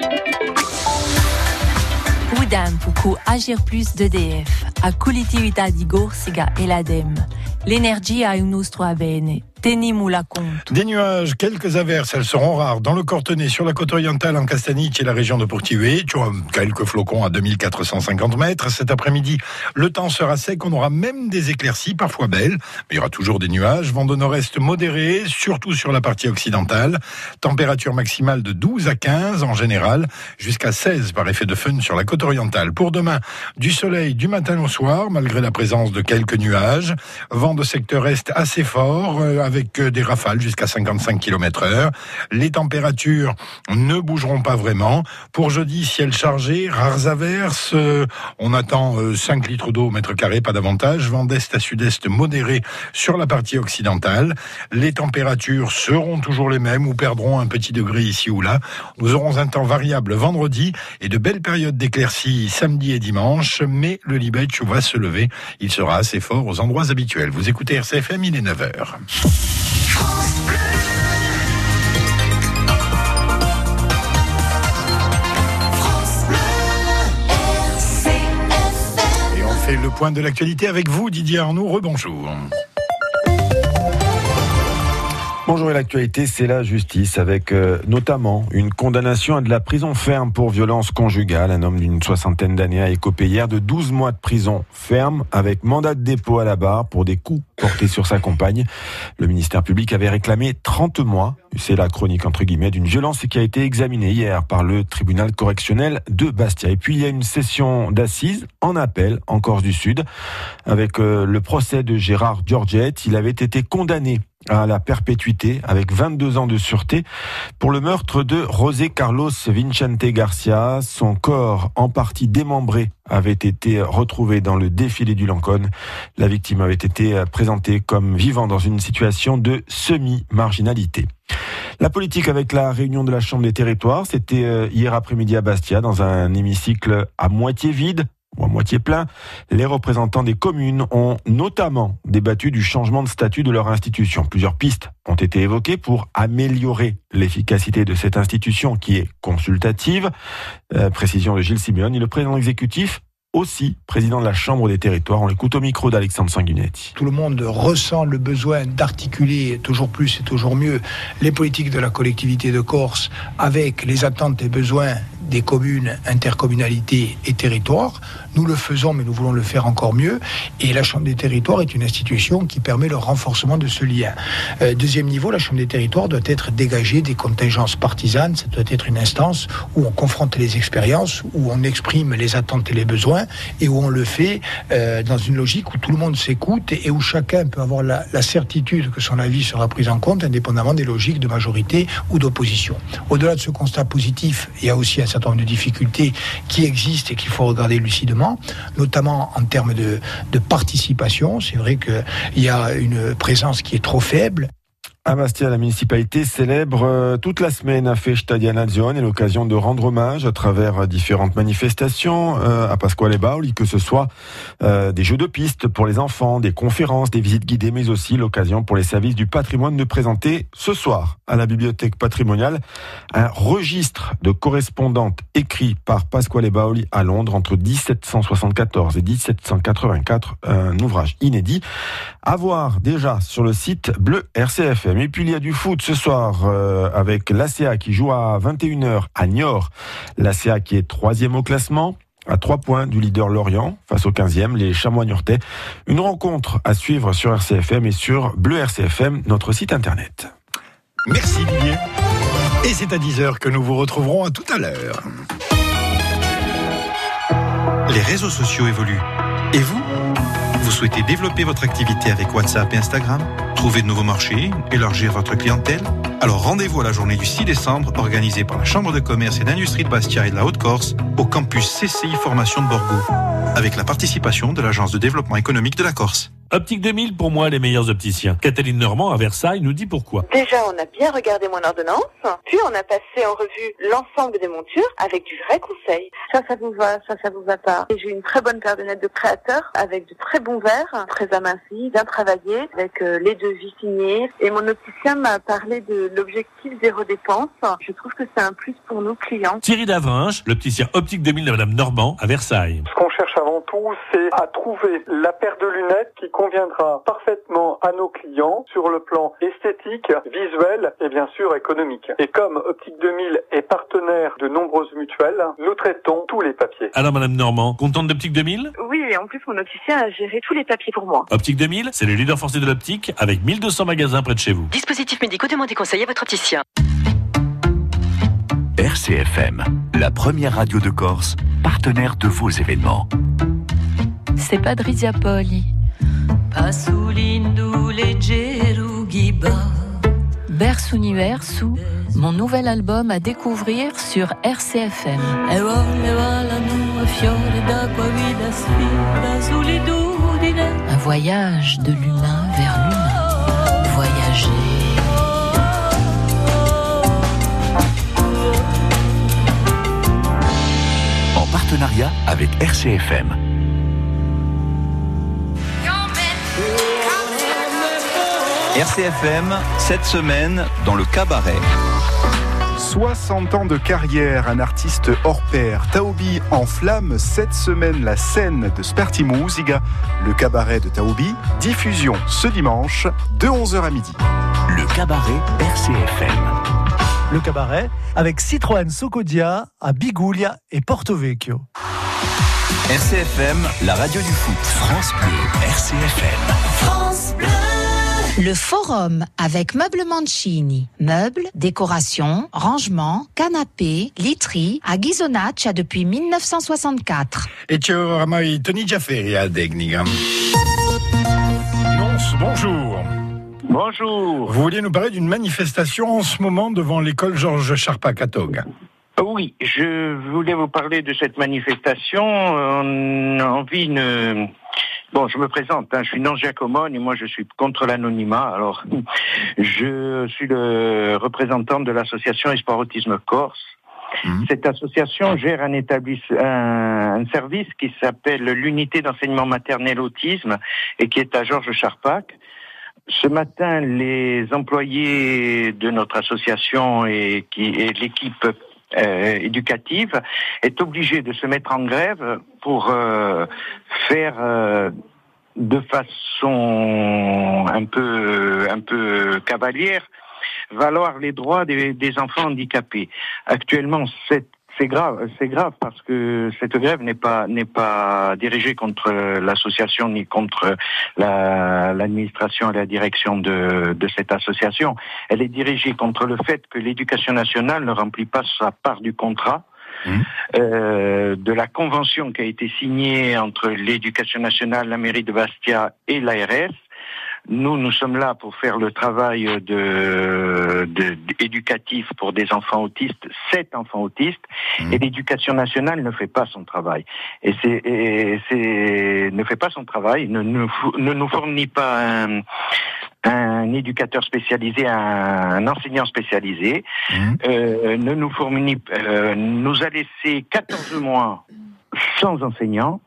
Udempo cu Agir Plus d'EDF, a collettività di Gorsica e l'ADEME. L'energia è un nostro bene. Tenimula compte. Des nuages, quelques averses, elles seront rares dans le Cortenay, sur la côte orientale, en Castaniche et la région de Portivé. Quelques flocons à 2450 mètres. Cet après-midi, le temps sera sec. On aura même des éclaircies, parfois belles. Mais il y aura toujours des nuages. Vent de nord-est modéré, surtout sur la partie occidentale. Température maximale de 12 à 15 en général, jusqu'à 16 par effet de fun sur la côte orientale. Pour demain, du soleil du matin au soir, malgré la présence de quelques nuages. Vent de secteur est assez fort, avec des rafales jusqu'à 55 km/h. Les températures ne bougeront pas vraiment. Pour jeudi, ciel chargé, rares averses. On attend 5 litres d'eau au mètre carré, pas davantage. Vent d'est à sud-est modéré sur la partie occidentale. Les températures seront toujours les mêmes ou perdront un petit degré ici ou là. Nous aurons un temps variable vendredi et de belles périodes d'éclaircies samedi et dimanche. Mais le Libetch va se lever. Il sera assez fort aux endroits habituels. Vous écoutez RCFM, il est 9h. Et on fait le point de l'actualité avec vous, Didier Arnaud. Rebonjour. Bonjour, et l'actualité, c'est la justice avec notamment une condamnation à de la prison ferme pour violence conjugale. Un homme d'une 60aine d'années a écopé hier de 12 mois de prison ferme avec mandat de dépôt à la barre pour des coups portés sur sa compagne. Le ministère public avait réclamé 30 mois. C'est la chronique entre guillemets d'une violence qui a été examinée hier par le tribunal correctionnel de Bastia. Et puis il y a une session d'assises en appel en Corse du Sud avec le procès de Gérard Giorgette. Il avait été condamné à la perpétuité avec 22 ans de sûreté pour le meurtre de José Carlos Vicente Garcia. Son corps, en partie démembré, avait été retrouvé dans le défilé du Lancône. La victime avait été présentée comme vivant dans une situation de semi-marginalité. La politique avec la réunion de la Chambre des territoires, c'était hier après-midi à Bastia, dans un hémicycle à moitié vide ou à moitié plein. Les représentants des communes ont notamment débattu du changement de statut de leur institution. Plusieurs pistes ont été évoquées pour améliorer l'efficacité de cette institution qui est consultative. Précision de Gilles Simeone, et le président exécutif aussi président de la Chambre des territoires. On l'écoute au micro d'Alexandre Sanguinetti. Tout le monde ressent le besoin d'articuler toujours plus et toujours mieux les politiques de la collectivité de Corse avec les attentes et besoins des communes, intercommunalités et territoires. Nous le faisons, mais nous voulons le faire encore mieux. Et la Chambre des territoires est une institution qui permet le renforcement de ce lien. Deuxième niveau, la Chambre des territoires doit être dégagée des contingences partisanes. Ça doit être une instance où on confronte les expériences, où on exprime les attentes et les besoins, et où on le fait dans une logique où tout le monde s'écoute et où chacun peut avoir la certitude que son avis sera pris en compte, indépendamment des logiques de majorité ou d'opposition. Au-delà de ce constat positif, il y a aussi un certain nombre de difficultés qui existent et qu'il faut regarder lucidement, notamment en termes de participation. C'est vrai qu'il y a une présence qui est trop faible. À Bastia, la municipalité célèbre toute la semaine à Festa di Nazione, l'occasion de rendre hommage à travers différentes manifestations à Pasquale Bauli, que ce soit des jeux de piste pour les enfants, des conférences, des visites guidées, mais aussi l'occasion pour les services du patrimoine de présenter ce soir à la bibliothèque patrimoniale un registre de correspondantes écrit par Pasquale Bauli à Londres entre 1774 et 1784, un ouvrage inédit à voir déjà sur le site Bleu RCFM. Et puis il y a du foot ce soir avec l'ACA qui joue à 21h à Niort. L'ACA qui est 3e au classement, à 3 points du leader Lorient face au 15e, les Chamois niortais. Une rencontre à suivre sur RCFM et sur Bleu RCFM, notre site internet. Merci Didier. Et c'est à 10h que nous vous retrouverons. À tout à l'heure. Les réseaux sociaux évoluent. Et vous ? Vous souhaitez développer votre activité avec WhatsApp et Instagram, trouver de nouveaux marchés, élargir votre clientèle ? Alors rendez-vous à la journée du 6 décembre, organisée par la Chambre de commerce et d'industrie de Bastia et de la Haute-Corse, au campus CCI Formation de Borgo, avec la participation de l'Agence de développement économique de la Corse. Optique 2000, pour moi, les meilleurs opticiens. Catherine Normand, à Versailles, nous dit pourquoi. Déjà, on a bien regardé mon ordonnance, puis on a passé en revue l'ensemble des montures avec du vrai conseil. Ça vous va, ça vous va pas. Et j'ai une très bonne paire de lunettes de créateur avec de très bons verres, très amincis, bien travaillés, avec les devis signés. Et mon opticien m'a parlé de l'objectif zéro dépense. Je trouve que c'est un plus pour nos clients. Thierry Davrinche, l'opticien Optique 2000 de Madame Normand, à Versailles. Ce qu'on cherche avant tout, c'est à trouver la paire de lunettes qui conviendra parfaitement à nos clients sur le plan esthétique, visuel et bien sûr économique. Et comme Optique 2000 est partenaire de nombreuses mutuelles, nous traitons tous les papiers. Alors Madame Normand, contente d'Optique 2000 ? Oui, et en plus mon opticien a géré tous les papiers pour moi. Optique 2000, c'est le leader français de l'optique avec 1200 magasins près de chez vous. Dispositifs médicaux, demandez conseil à votre opticien. RCFM, la première radio de Corse, partenaire de vos événements. C'est Patrizia Poli. Berce Universo, mon nouvel album à découvrir sur RCFM. Un voyage de l'humain vers l'humain. Voyager. En partenariat avec RCFM. RCFM, cette semaine, dans le cabaret. 60 ans de carrière, un artiste hors pair. Taoubi enflamme cette semaine la scène de Sperti Musica, le cabaret de Taoubi. Diffusion ce dimanche de 11h à midi. Le cabaret RCFM. Le cabaret avec Citroën Socodia à Biguglia et Porto Vecchio. RCFM, la radio du foot. France Bleu, RCFM. France Bleu. Le forum avec Meubles Mancini. Meubles, décorations, rangements, canapés, literie à Ghisonaccia depuis 1964. Et c'è oramai Tony Giafferi a Degniga. Bonjour. Bonjour. Vous vouliez nous parler d'une manifestation en ce moment devant l'école Georges Charpak à Tog. Oui, je voulais vous parler de cette manifestation. On vit une... Bon, je me présente, je suis non Giacomone et moi je suis contre l'anonymat. Alors, je suis le représentant de l'association Espoir Autisme Corse. Cette association gère un service qui s'appelle l'unité d'enseignement maternel autisme et qui est à Georges Charpak. Ce matin, les employés de notre association et l'équipe éducative est obligée de se mettre en grève pour faire de façon un peu cavalière valoir les droits des enfants handicapés. Actuellement, c'est grave parce que cette grève n'est pas dirigée contre l'association ni contre l'administration et la direction de cette association. Elle est dirigée contre le fait que l'Éducation nationale ne remplit pas sa part du contrat. De la convention qui a été signée entre l'Éducation nationale, la mairie de Bastia et l'ARS. Nous sommes là pour faire le travail éducatif pour des enfants autistes, 7 enfants autistes, et l'Éducation nationale ne fait pas son travail. Ne fait pas son travail, ne nous fournit pas un éducateur spécialisé, un enseignant spécialisé, nous a laissé 14 mois sans enseignant,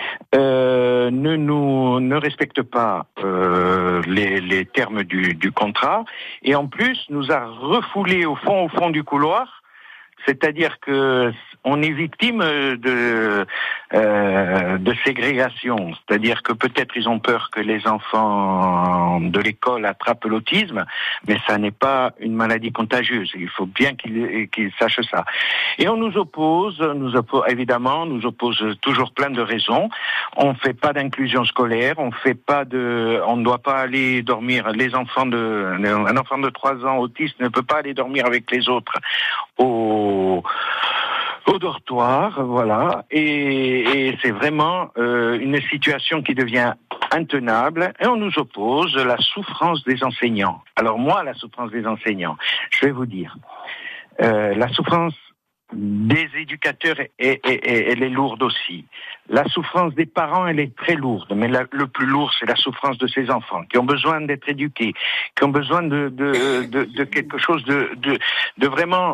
ne respecte pas les termes du contrat, et en plus nous a refoulé au fond du couloir. C'est-à-dire que on est victime de ségrégation. C'est-à-dire que peut-être ils ont peur que les enfants de l'école attrapent l'autisme, mais ça n'est pas une maladie contagieuse. Il faut bien qu'ils sachent ça. Et on nous oppose toujours plein de raisons. On fait pas d'inclusion scolaire, on ne doit pas aller dormir. Un enfant de 3 ans autiste ne peut pas aller dormir avec les autres au dortoir, voilà, et c'est vraiment une situation qui devient intenable, et on nous oppose la souffrance des enseignants. Alors moi, la souffrance des enseignants, je vais vous dire, la souffrance des éducateurs, elle est lourde aussi. La souffrance des parents, elle est très lourde, mais le plus lourd, c'est la souffrance de ces enfants qui ont besoin d'être éduqués, qui ont besoin de quelque chose de vraiment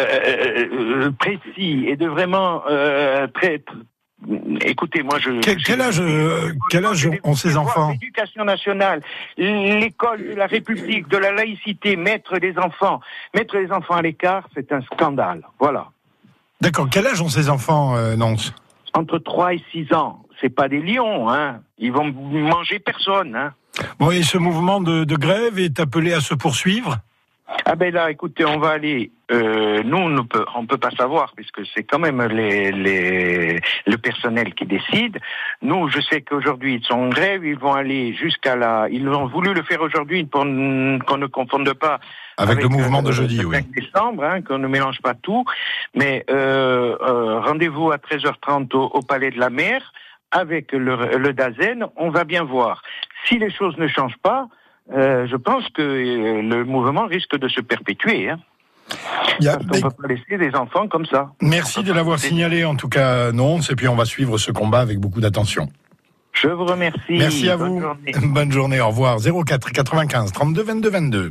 précis et de vraiment très. Écoutez, moi Quel âge ont ces enfants? L'éducation nationale, l'école de la République, de la laïcité, mettre les enfants à l'écart, c'est un scandale. Voilà. D'accord. Quel âge ont ces enfants, Nance? Entre 3 et 6 ans. C'est pas des lions, hein. Ils vont manger personne, hein. Bon, et ce mouvement de grève est appelé à se poursuivre? Ah ben là, écoutez, on va aller. Nous, on peut pas savoir puisque c'est quand même le personnel qui décide. Nous, je sais qu'aujourd'hui ils sont en grève, ils vont aller ils ont voulu le faire aujourd'hui pour qu'on ne confonde pas avec le mouvement de jeudi, le 5 décembre, hein, qu'on ne mélange pas tout. Mais rendez-vous à 13h30 au Palais de la Mer avec le DAZN. On va bien voir. Si les choses ne changent pas. Je pense que le mouvement risque de se perpétuer. Hein. On ne peut pas laisser des enfants comme ça. Merci de l'avoir signalé, en tout cas, Nonce, et puis on va suivre ce combat avec beaucoup d'attention. Je vous remercie. Merci à vous. Bonne journée, au revoir. 04 95 32 22 22.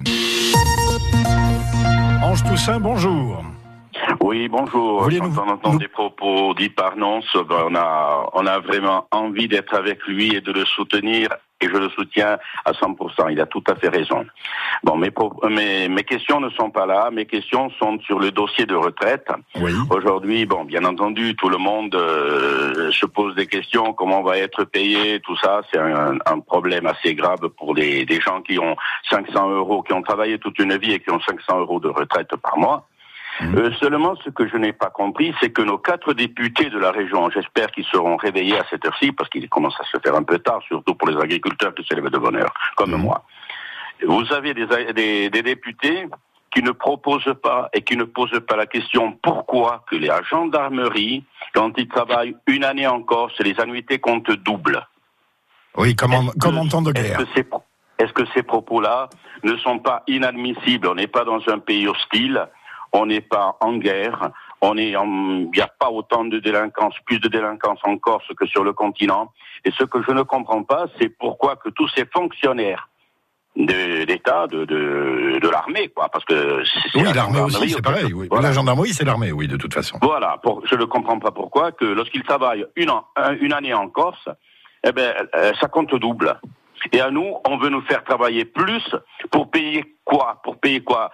Ange Toussaint, bonjour. Oui, bonjour. Quand on entend des propos dits par Nonce, on a vraiment envie d'être avec lui et de le soutenir, et je le soutiens à 100%. Il a tout à fait raison. Bon, mes questions ne sont pas là. Mes questions sont sur le dossier de retraite. Oui. Aujourd'hui, bon, bien entendu, tout le monde se pose des questions. Comment on va être payé? Tout ça, c'est un problème assez grave pour des gens qui ont 500 euros, qui ont travaillé toute une vie et qui ont 500 euros de retraite par mois. Seulement, ce que je n'ai pas compris, c'est que nos 4 députés de la région, j'espère qu'ils seront réveillés à cette heure-ci, parce qu'il commence à se faire un peu tard, surtout pour les agriculteurs qui se lèvent de bonne heure, comme moi. Vous avez des députés qui ne proposent pas et qui ne posent pas la question pourquoi que les gendarmeries, quand ils travaillent une année en Corse, les annuités comptent double. Oui, comme en temps de guerre. Est-ce que ces propos-là ne sont pas inadmissibles? On n'est pas dans un pays hostile. On n'est pas en guerre, il n'y a pas autant de délinquance, plus de délinquance en Corse que sur le continent. Et ce que je ne comprends pas, c'est pourquoi que tous ces fonctionnaires d'État, de l'armée, quoi, parce que oui, l'armée aussi, c'est pareil. Oui. Voilà. La gendarmerie, c'est l'armée, oui, de toute façon. Voilà, je ne comprends pas pourquoi que lorsqu'ils travaillent une année en Corse, ça compte double. Et à nous, on veut nous faire travailler plus pour payer quoi? Pour payer quoi?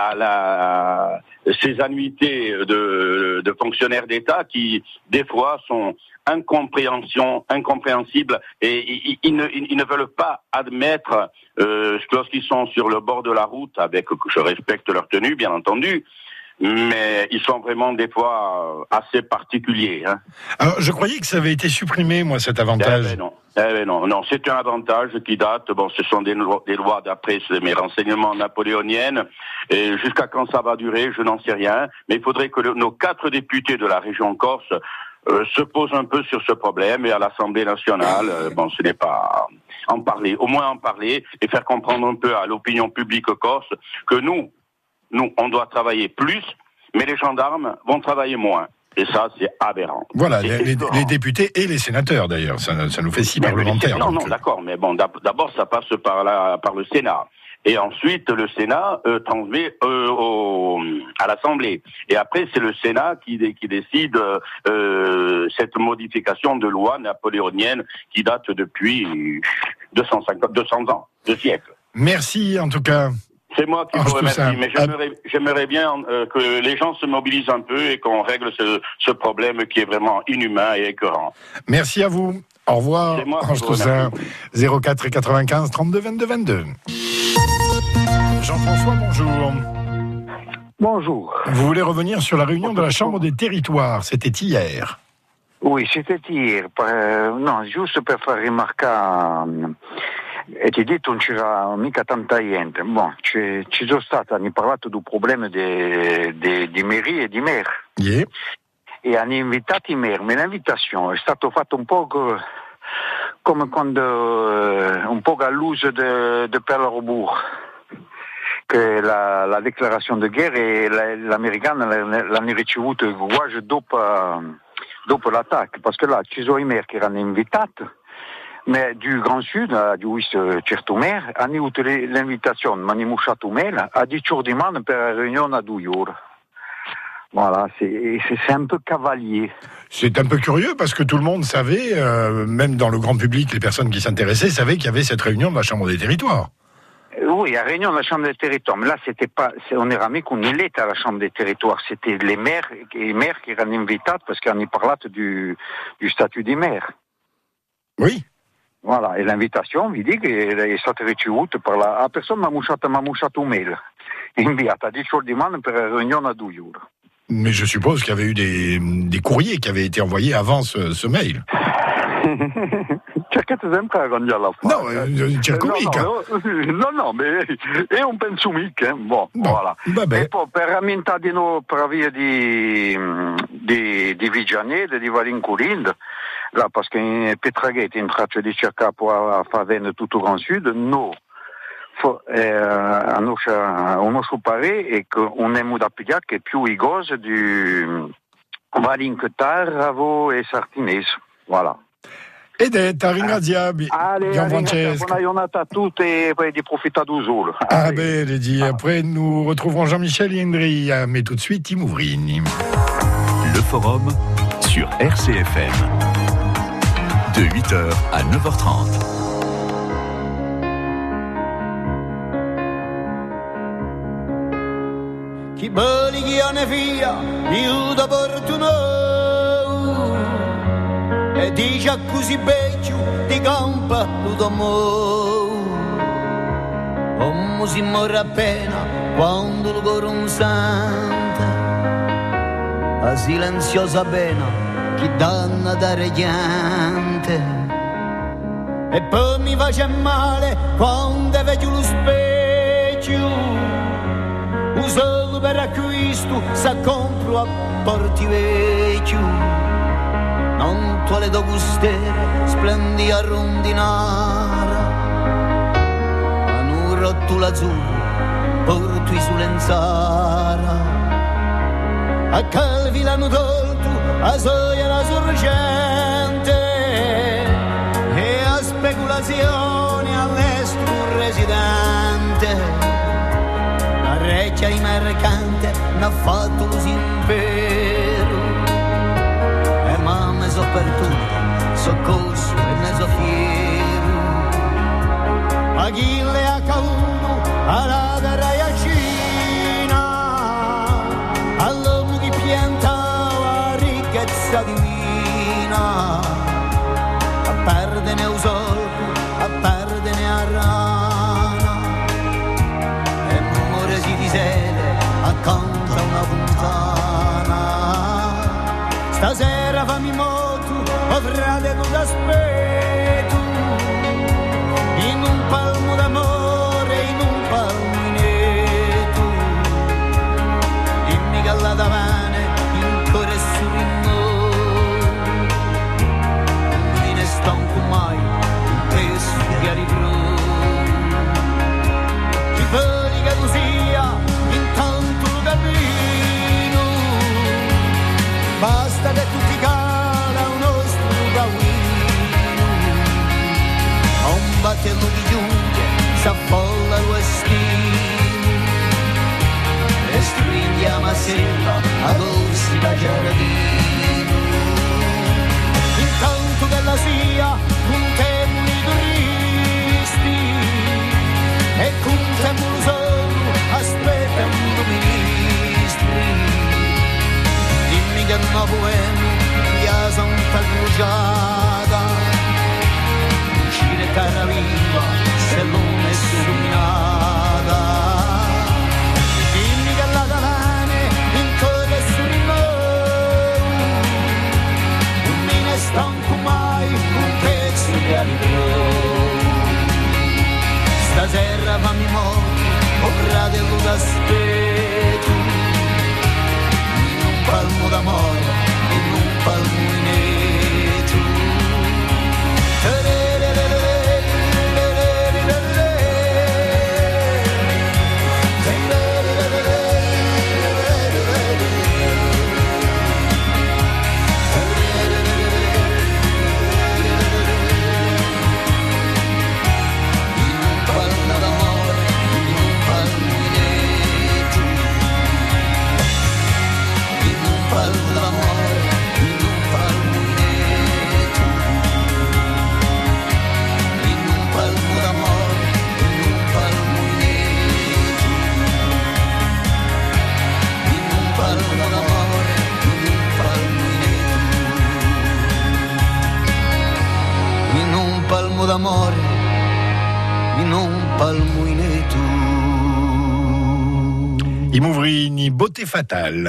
Ces annuités de fonctionnaires d'État qui, des fois, sont incompréhensibles et ils ne veulent pas admettre lorsqu'ils sont sur le bord de la route, je respecte leur tenue, bien entendu, mais ils sont vraiment des fois assez particuliers. Hein. Alors, je croyais que ça avait été supprimé, moi, cet avantage. Non, c'est un avantage qui date, ce sont des lois d'après mes renseignements napoléoniennes, et jusqu'à quand ça va durer, je n'en sais rien, mais il faudrait que nos 4 députés de la région Corse se posent un peu sur ce problème, et à l'Assemblée nationale, ce n'est pas au moins en parler, et faire comprendre un peu à l'opinion publique corse que nous, on doit travailler plus, mais les gendarmes vont travailler moins. Et ça, c'est aberrant. Voilà, les députés et les sénateurs, d'ailleurs. Ça nous fait 6 parlementaires. Non, d'accord. Mais bon, d'abord, ça passe par le Sénat. Et ensuite, le Sénat transmet à l'Assemblée. Et après, c'est le Sénat qui décide cette modification de loi napoléonienne qui date depuis 200 ans, 2 siècles. Merci, en tout cas. C'est moi qui vous remercie, mais j'aimerais bien que les gens se mobilisent un peu et qu'on règle ce problème qui est vraiment inhumain et écœurant. Merci à vous. Au revoir, Ange Toussaint. 04 95 32 22 22. Jean-François, bonjour. Bonjour. Vous voulez revenir sur la réunion de la Chambre des territoires? C'était hier. Oui, c'était hier. Non, juste per far remarquare... E ti detto non c'era mica tanta gente. Ci sono stati, hanno parlato del problema di mairie e di maire. Yeah. e hanno invitato i mer, ma l'invitazione è stata fatta un po' come quando un po' all'uso di Pearl Harbor, che la dichiarazione di guerra e l'americana l'hanno ricevuta quasi dopo l'attacco, perché là ci sono i mer che erano invitati, ma du Grand Sud, di certo mer, hanno avuto l'invitazione, ma hanno lasciato mail a 10 ore di mano per la riunione a 2 ore. Voilà, c'est un peu cavalier. C'est un peu curieux parce que tout le monde savait, même dans le grand public, les personnes qui s'intéressaient savaient qu'il y avait cette réunion de la Chambre des territoires. Oui, la réunion de la Chambre des territoires, mais là c'était pas, on est ramé qu'on élève à la Chambre des territoires, c'était les maires qui erano invitati parce qu'on a parlé du statut des maires. Oui. Voilà, et l'invitation, vi dico, è stata ricevuta per la persona mi ha lasciato un mail, inviata a 10 ore di mano per la riunione a 2 ore. Mais je suppose qu'il y avait eu des courriers qui avaient été envoyés avant ce mail. Cercate sempre a arrangiare la fare. No, cerco mica. No, ma è un penso mica. Bon, voilà. Vabbè. E poi per rammentare di nuovo per via di Vigianese, di Valincurind, là, perché in Petraghetti in traccia di cercare a far venire tutto il Grand Sud, no. A nostro parere è che un emo da pigliare che è più i cose di Valinquetar, Ravo e Sartinese. Voilà. Ed è ringraziabile. Gian Francesco. Buona giornata a tutti e poi di profitare du sole. Ah bene, dit. Après nous retrouverons Jean-Michel Indri, mais tout de suite Tim Ouvrini. Le forum sur RCFM. De 8h à 9h30. Chi balighiane via, io da portuno e dice così becchio di campa l'uomo come si muore appena quando il coro un sente la silenziosa pena che danna da regnante e poi mi face male quando vedo lo specchio solo per acquisto sa compro a Porti Vecchio non tuole do gustere splendi a rondinara a un rotto azzurro porti su lenzara a calvi l'hanno tolto a soia la sorgente e a speculazione all'estero residente recchia i mercante n'ha fatto così impero e mamme so per tutto soccorso e ne so fiero Achille a Cauno alla terra e a Cina all'uomo che piantava ricchezza divina a perdere un soldo a perdere a rana di sede accanto a una fontana stasera fammi moto o frate non t'aspetto in un palmo d'amore in un palmo inetto dimmi che alla davane in cuore e su non ne stanco mai un testo di arrivo chi vuole che tu sia basta che tutti cala un nostro gauino a un battello di giunte s'affolla lo stile e stringiamo a sella ad orsi da giardino intanto che la sia contemmo i turisti e contemmo solo aspettando ministri che non poemi via Santa Crociata uscire terra viva se non è illuminata dimmi che la davane in cuore su non me ne stanco mai un pezzo di alito stasera fammi morto o fratello d'aspetto palmo d'amore in parliamo d'amore in un palmuineto. I Mouvrini, beauté fatale.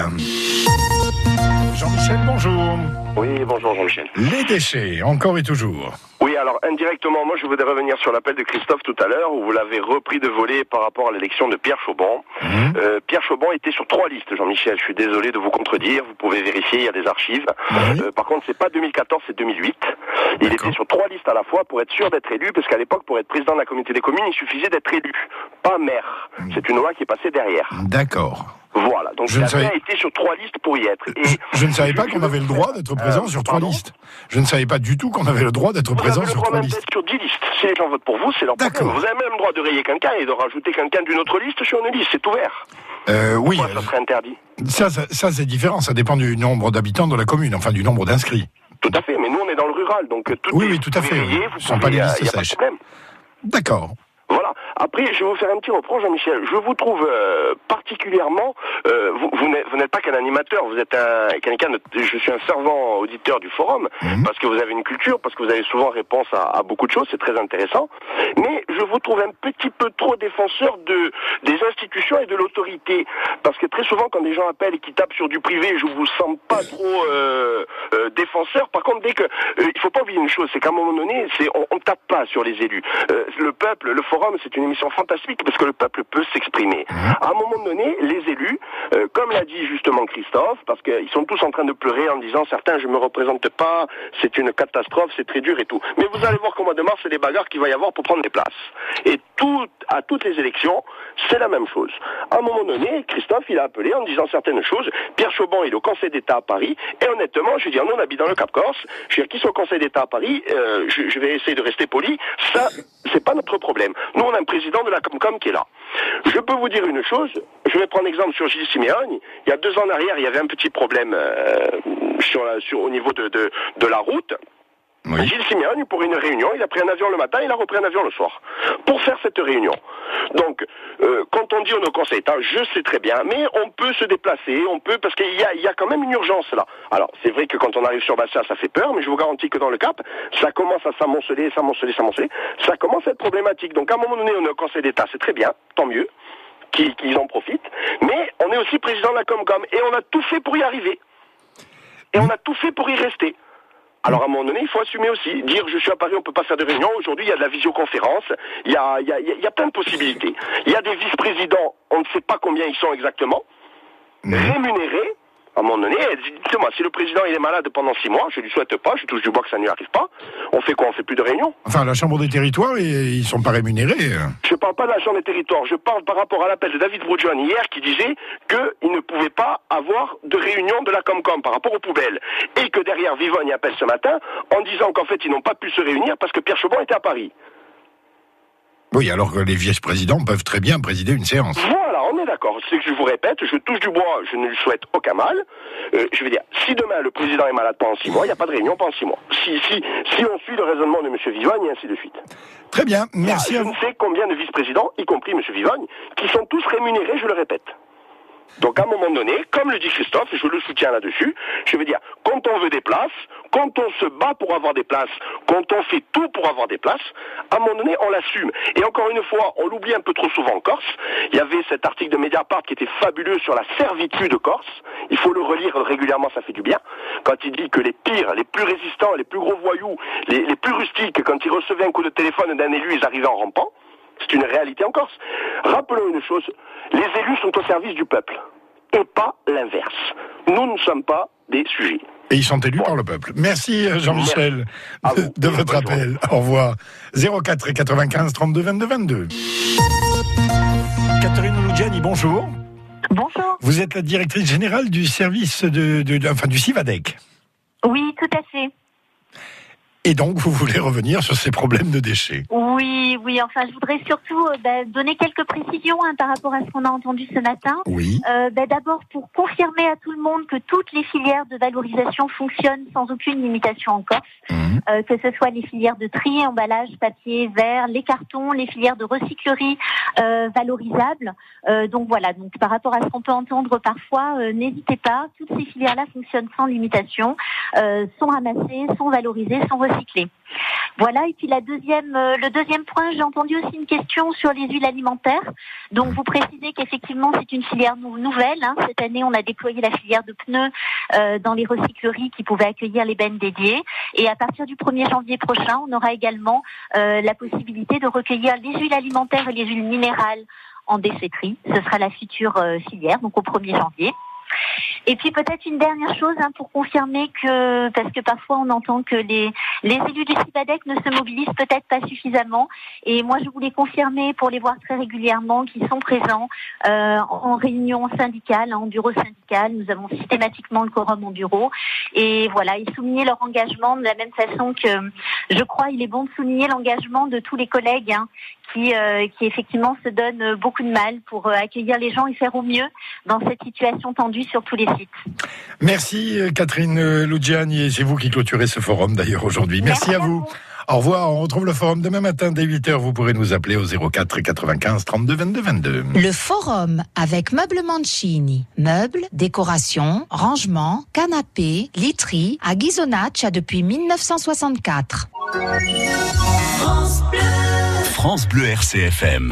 Jean-Michel, bonjour. Oui, bonjour Jean-Michel. Les déchets, encore et toujours. Oui, alors indirectement, moi je voudrais revenir sur l'appel de Christophe tout à l'heure, où vous l'avez repris de voler par rapport à l'élection de Pierre Chauban. Pierre Chauban était sur 3 listes, Jean-Michel, je suis désolé de vous contredire, vous pouvez vérifier, il y a des archives. Par contre, c'est pas 2014, c'est 2008. Il était sur 3 listes à la fois pour être sûr d'être élu, parce qu'à l'époque, pour être président de la communauté des communes, il suffisait d'être élu, pas maire. C'est une loi qui est passée derrière. D'accord. Voilà, donc il a bien été sur 3 listes pour y être. Et je ne savais pas qu'on avait le droit d'être présent sur 3 listes. Je ne savais pas du tout qu'on avait le droit d'être présent sur 3 listes. Sur 10 listes. Si les gens votent pour vous, c'est leur problème. Vous avez même le droit de rayer quelqu'un et de rajouter quelqu'un d'une autre liste sur une liste, c'est ouvert. Oui. Pourquoi ça serait interdit? Ça c'est différent, ça dépend du nombre d'habitants de la commune, enfin du nombre d'inscrits. Tout à fait, mais nous on est dans le rural, donc tout oui, tout à fait. Ce ne sont pas les listes sèches. D'accord. Voilà. Après, je vais vous faire un petit reproche, Jean-Michel. Je vous trouve particulièrement... vous n'êtes pas qu'un animateur, vous êtes quelqu'un... Je suis un servant auditeur du forum, parce que vous avez une culture, parce que vous avez souvent réponse à beaucoup de choses, c'est très intéressant. Mais je vous trouve un petit peu trop défenseur des institutions et de l'autorité. Parce que très souvent, quand des gens appellent et qui tapent sur du privé, je vous sens pas trop défenseur. Par contre, il faut pas oublier une chose, c'est qu'à un moment donné, on tape pas sur les élus. Le peuple, le forum, c'est une émission fantastique parce que le peuple peut s'exprimer. À un moment donné, les élus, comme l'a dit justement Christophe, parce qu'ils sont tous en train de pleurer en disant certains je me représente pas, c'est une catastrophe, c'est très dur et tout. Mais vous allez voir qu'au mois de mars, c'est des bagarres qu'il va y avoir pour prendre des places. Et à toutes les élections, c'est la même chose. À un moment donné, Christophe, il a appelé en disant certaines choses. Pierre Chauban, il est au Conseil d'État à Paris. Et honnêtement, je veux dire, nous on habite dans le Cap-Corse. Je veux dire, qui soit au Conseil d'État à Paris, je vais essayer de rester poli. Ça, c'est pas notre problème. Nous, on a un président de la Comcom qui est là. Je peux vous dire une chose, je vais prendre exemple sur Gilles Siméoni. Il y a 2 ans en arrière, il y avait un petit problème au niveau de la route. Oui. Gilles Siméoni, pour une réunion, il a pris un avion le matin, il a repris un avion le soir, pour faire cette réunion. Donc, quand on dit on est au Conseil d'État, je sais très bien, mais on peut se déplacer, parce qu'il y a quand même une urgence là. Alors, c'est vrai que quand on arrive sur Bastia, ça fait peur, mais je vous garantis que dans le Cap, ça commence à s'amonceler, ça commence à être problématique. Donc, à un moment donné, on est au Conseil d'État, c'est très bien, tant mieux, qu'ils en profitent, mais on est aussi président de la Comcom, et on a tout fait pour y arriver. Et on a tout fait pour y rester. Alors à un moment donné, il faut assumer aussi, dire je suis à Paris, on peut pas faire de réunion. Aujourd'hui, il y a de la visioconférence, il y a plein de possibilités. Il y a des vice-présidents, on ne sait pas combien ils sont exactement, rémunérés. À un moment donné, dites-moi, si le président il est malade pendant 6 mois, je lui souhaite pas, je touche du bois que ça n'y arrive pas, on fait quoi? On fait plus de réunions? Enfin, la Chambre des territoires, ils sont pas rémunérés. Je parle pas de la Chambre des territoires, je parle par rapport à l'appel de David Broudjoan hier qui disait qu'il ne pouvait pas avoir de réunion de la Comcom par rapport aux poubelles. Et que derrière Vivogne appelle ce matin en disant qu'en fait ils n'ont pas pu se réunir parce que Pierre Chauban était à Paris. Oui, alors que les vice-présidents peuvent très bien présider une séance. Voilà, on est d'accord. C'est que je vous répète, je touche du bois, je ne lui souhaite aucun mal. Je veux dire, si demain le président est malade pendant 6 mois, il n'y a pas de réunion pendant 6 mois. Si on suit le raisonnement de M. Vivogne et ainsi de suite. Très bien, merci. Je ne sais combien de vice-présidents, y compris M. Vivogne, qui sont tous rémunérés, je le répète. Donc à un moment donné, comme le dit Christophe, et je le soutiens là-dessus, je veux dire, quand on veut des places, quand on se bat pour avoir des places, quand on fait tout pour avoir des places, à un moment donné, on l'assume. Et encore une fois, on l'oublie un peu trop souvent en Corse. Il y avait cet article de Mediapart qui était fabuleux sur la servitude corse. Il faut le relire régulièrement, ça fait du bien. Quand il dit que les pires, les plus résistants, les plus gros voyous, les plus rustiques, quand ils recevaient un coup de téléphone d'un élu, ils arrivaient en rampant. C'est une réalité en Corse. Rappelons une chose, les élus sont au service du peuple, et pas l'inverse. Nous ne sommes pas des sujets. Et ils sont élus par le peuple. Merci Jean-Michel de votre appel. Au revoir. 04 95 32 22 22. Catherine Lugiani, bonjour. Bonjour. Vous êtes la directrice générale du service du CIVADEC. Oui, tout à fait. Et donc, vous voulez revenir sur ces problèmes de déchets? Oui, enfin, je voudrais surtout donner quelques précisions par rapport à ce qu'on a entendu ce matin. Oui. D'abord, pour confirmer à tout le monde que toutes les filières de valorisation fonctionnent sans aucune limitation en Corse, que ce soit les filières de tri, emballage, papier, verre, les cartons, les filières de recyclerie valorisables. Donc voilà, par rapport à ce qu'on peut entendre parfois, n'hésitez pas, toutes ces filières-là fonctionnent sans limitation, sont ramassées, sont valorisées, sont recyclées. Voilà, et puis le deuxième point, j'ai entendu aussi une question sur les huiles alimentaires. Donc vous précisez qu'effectivement c'est une filière nouvelle. Cette année, on a déployé la filière de pneus dans les recycleries qui pouvaient accueillir les bennes dédiées. Et à partir du 1er janvier prochain, on aura également la possibilité de recueillir les huiles alimentaires et les huiles minérales en déchetterie. Ce sera la future filière, donc au 1er janvier. Et puis peut-être une dernière chose pour confirmer que, parce que parfois on entend que les élus du Cibadec ne se mobilisent peut-être pas suffisamment, et moi je voulais confirmer pour les voir très régulièrement qu'ils sont présents en réunion syndicale, en bureau syndical. Nous avons systématiquement le quorum en bureau, et voilà, ils soulignaient leur engagement de la même façon que je crois il est bon de souligner l'engagement de tous les collègues qui effectivement se donnent beaucoup de mal pour accueillir les gens et faire au mieux dans cette situation tendue sur tous les sites. Merci Catherine Lugiani, et c'est vous qui clôturez ce forum d'ailleurs aujourd'hui. Merci à vous. Au revoir, on retrouve le forum demain matin dès 8h. Vous pourrez nous appeler au 04 95 32 22 22. Le forum avec Meubles Mancini. Meubles, décorations, rangements, canapés, literie à Ghisonaccia depuis 1964. France Bleu RCFM.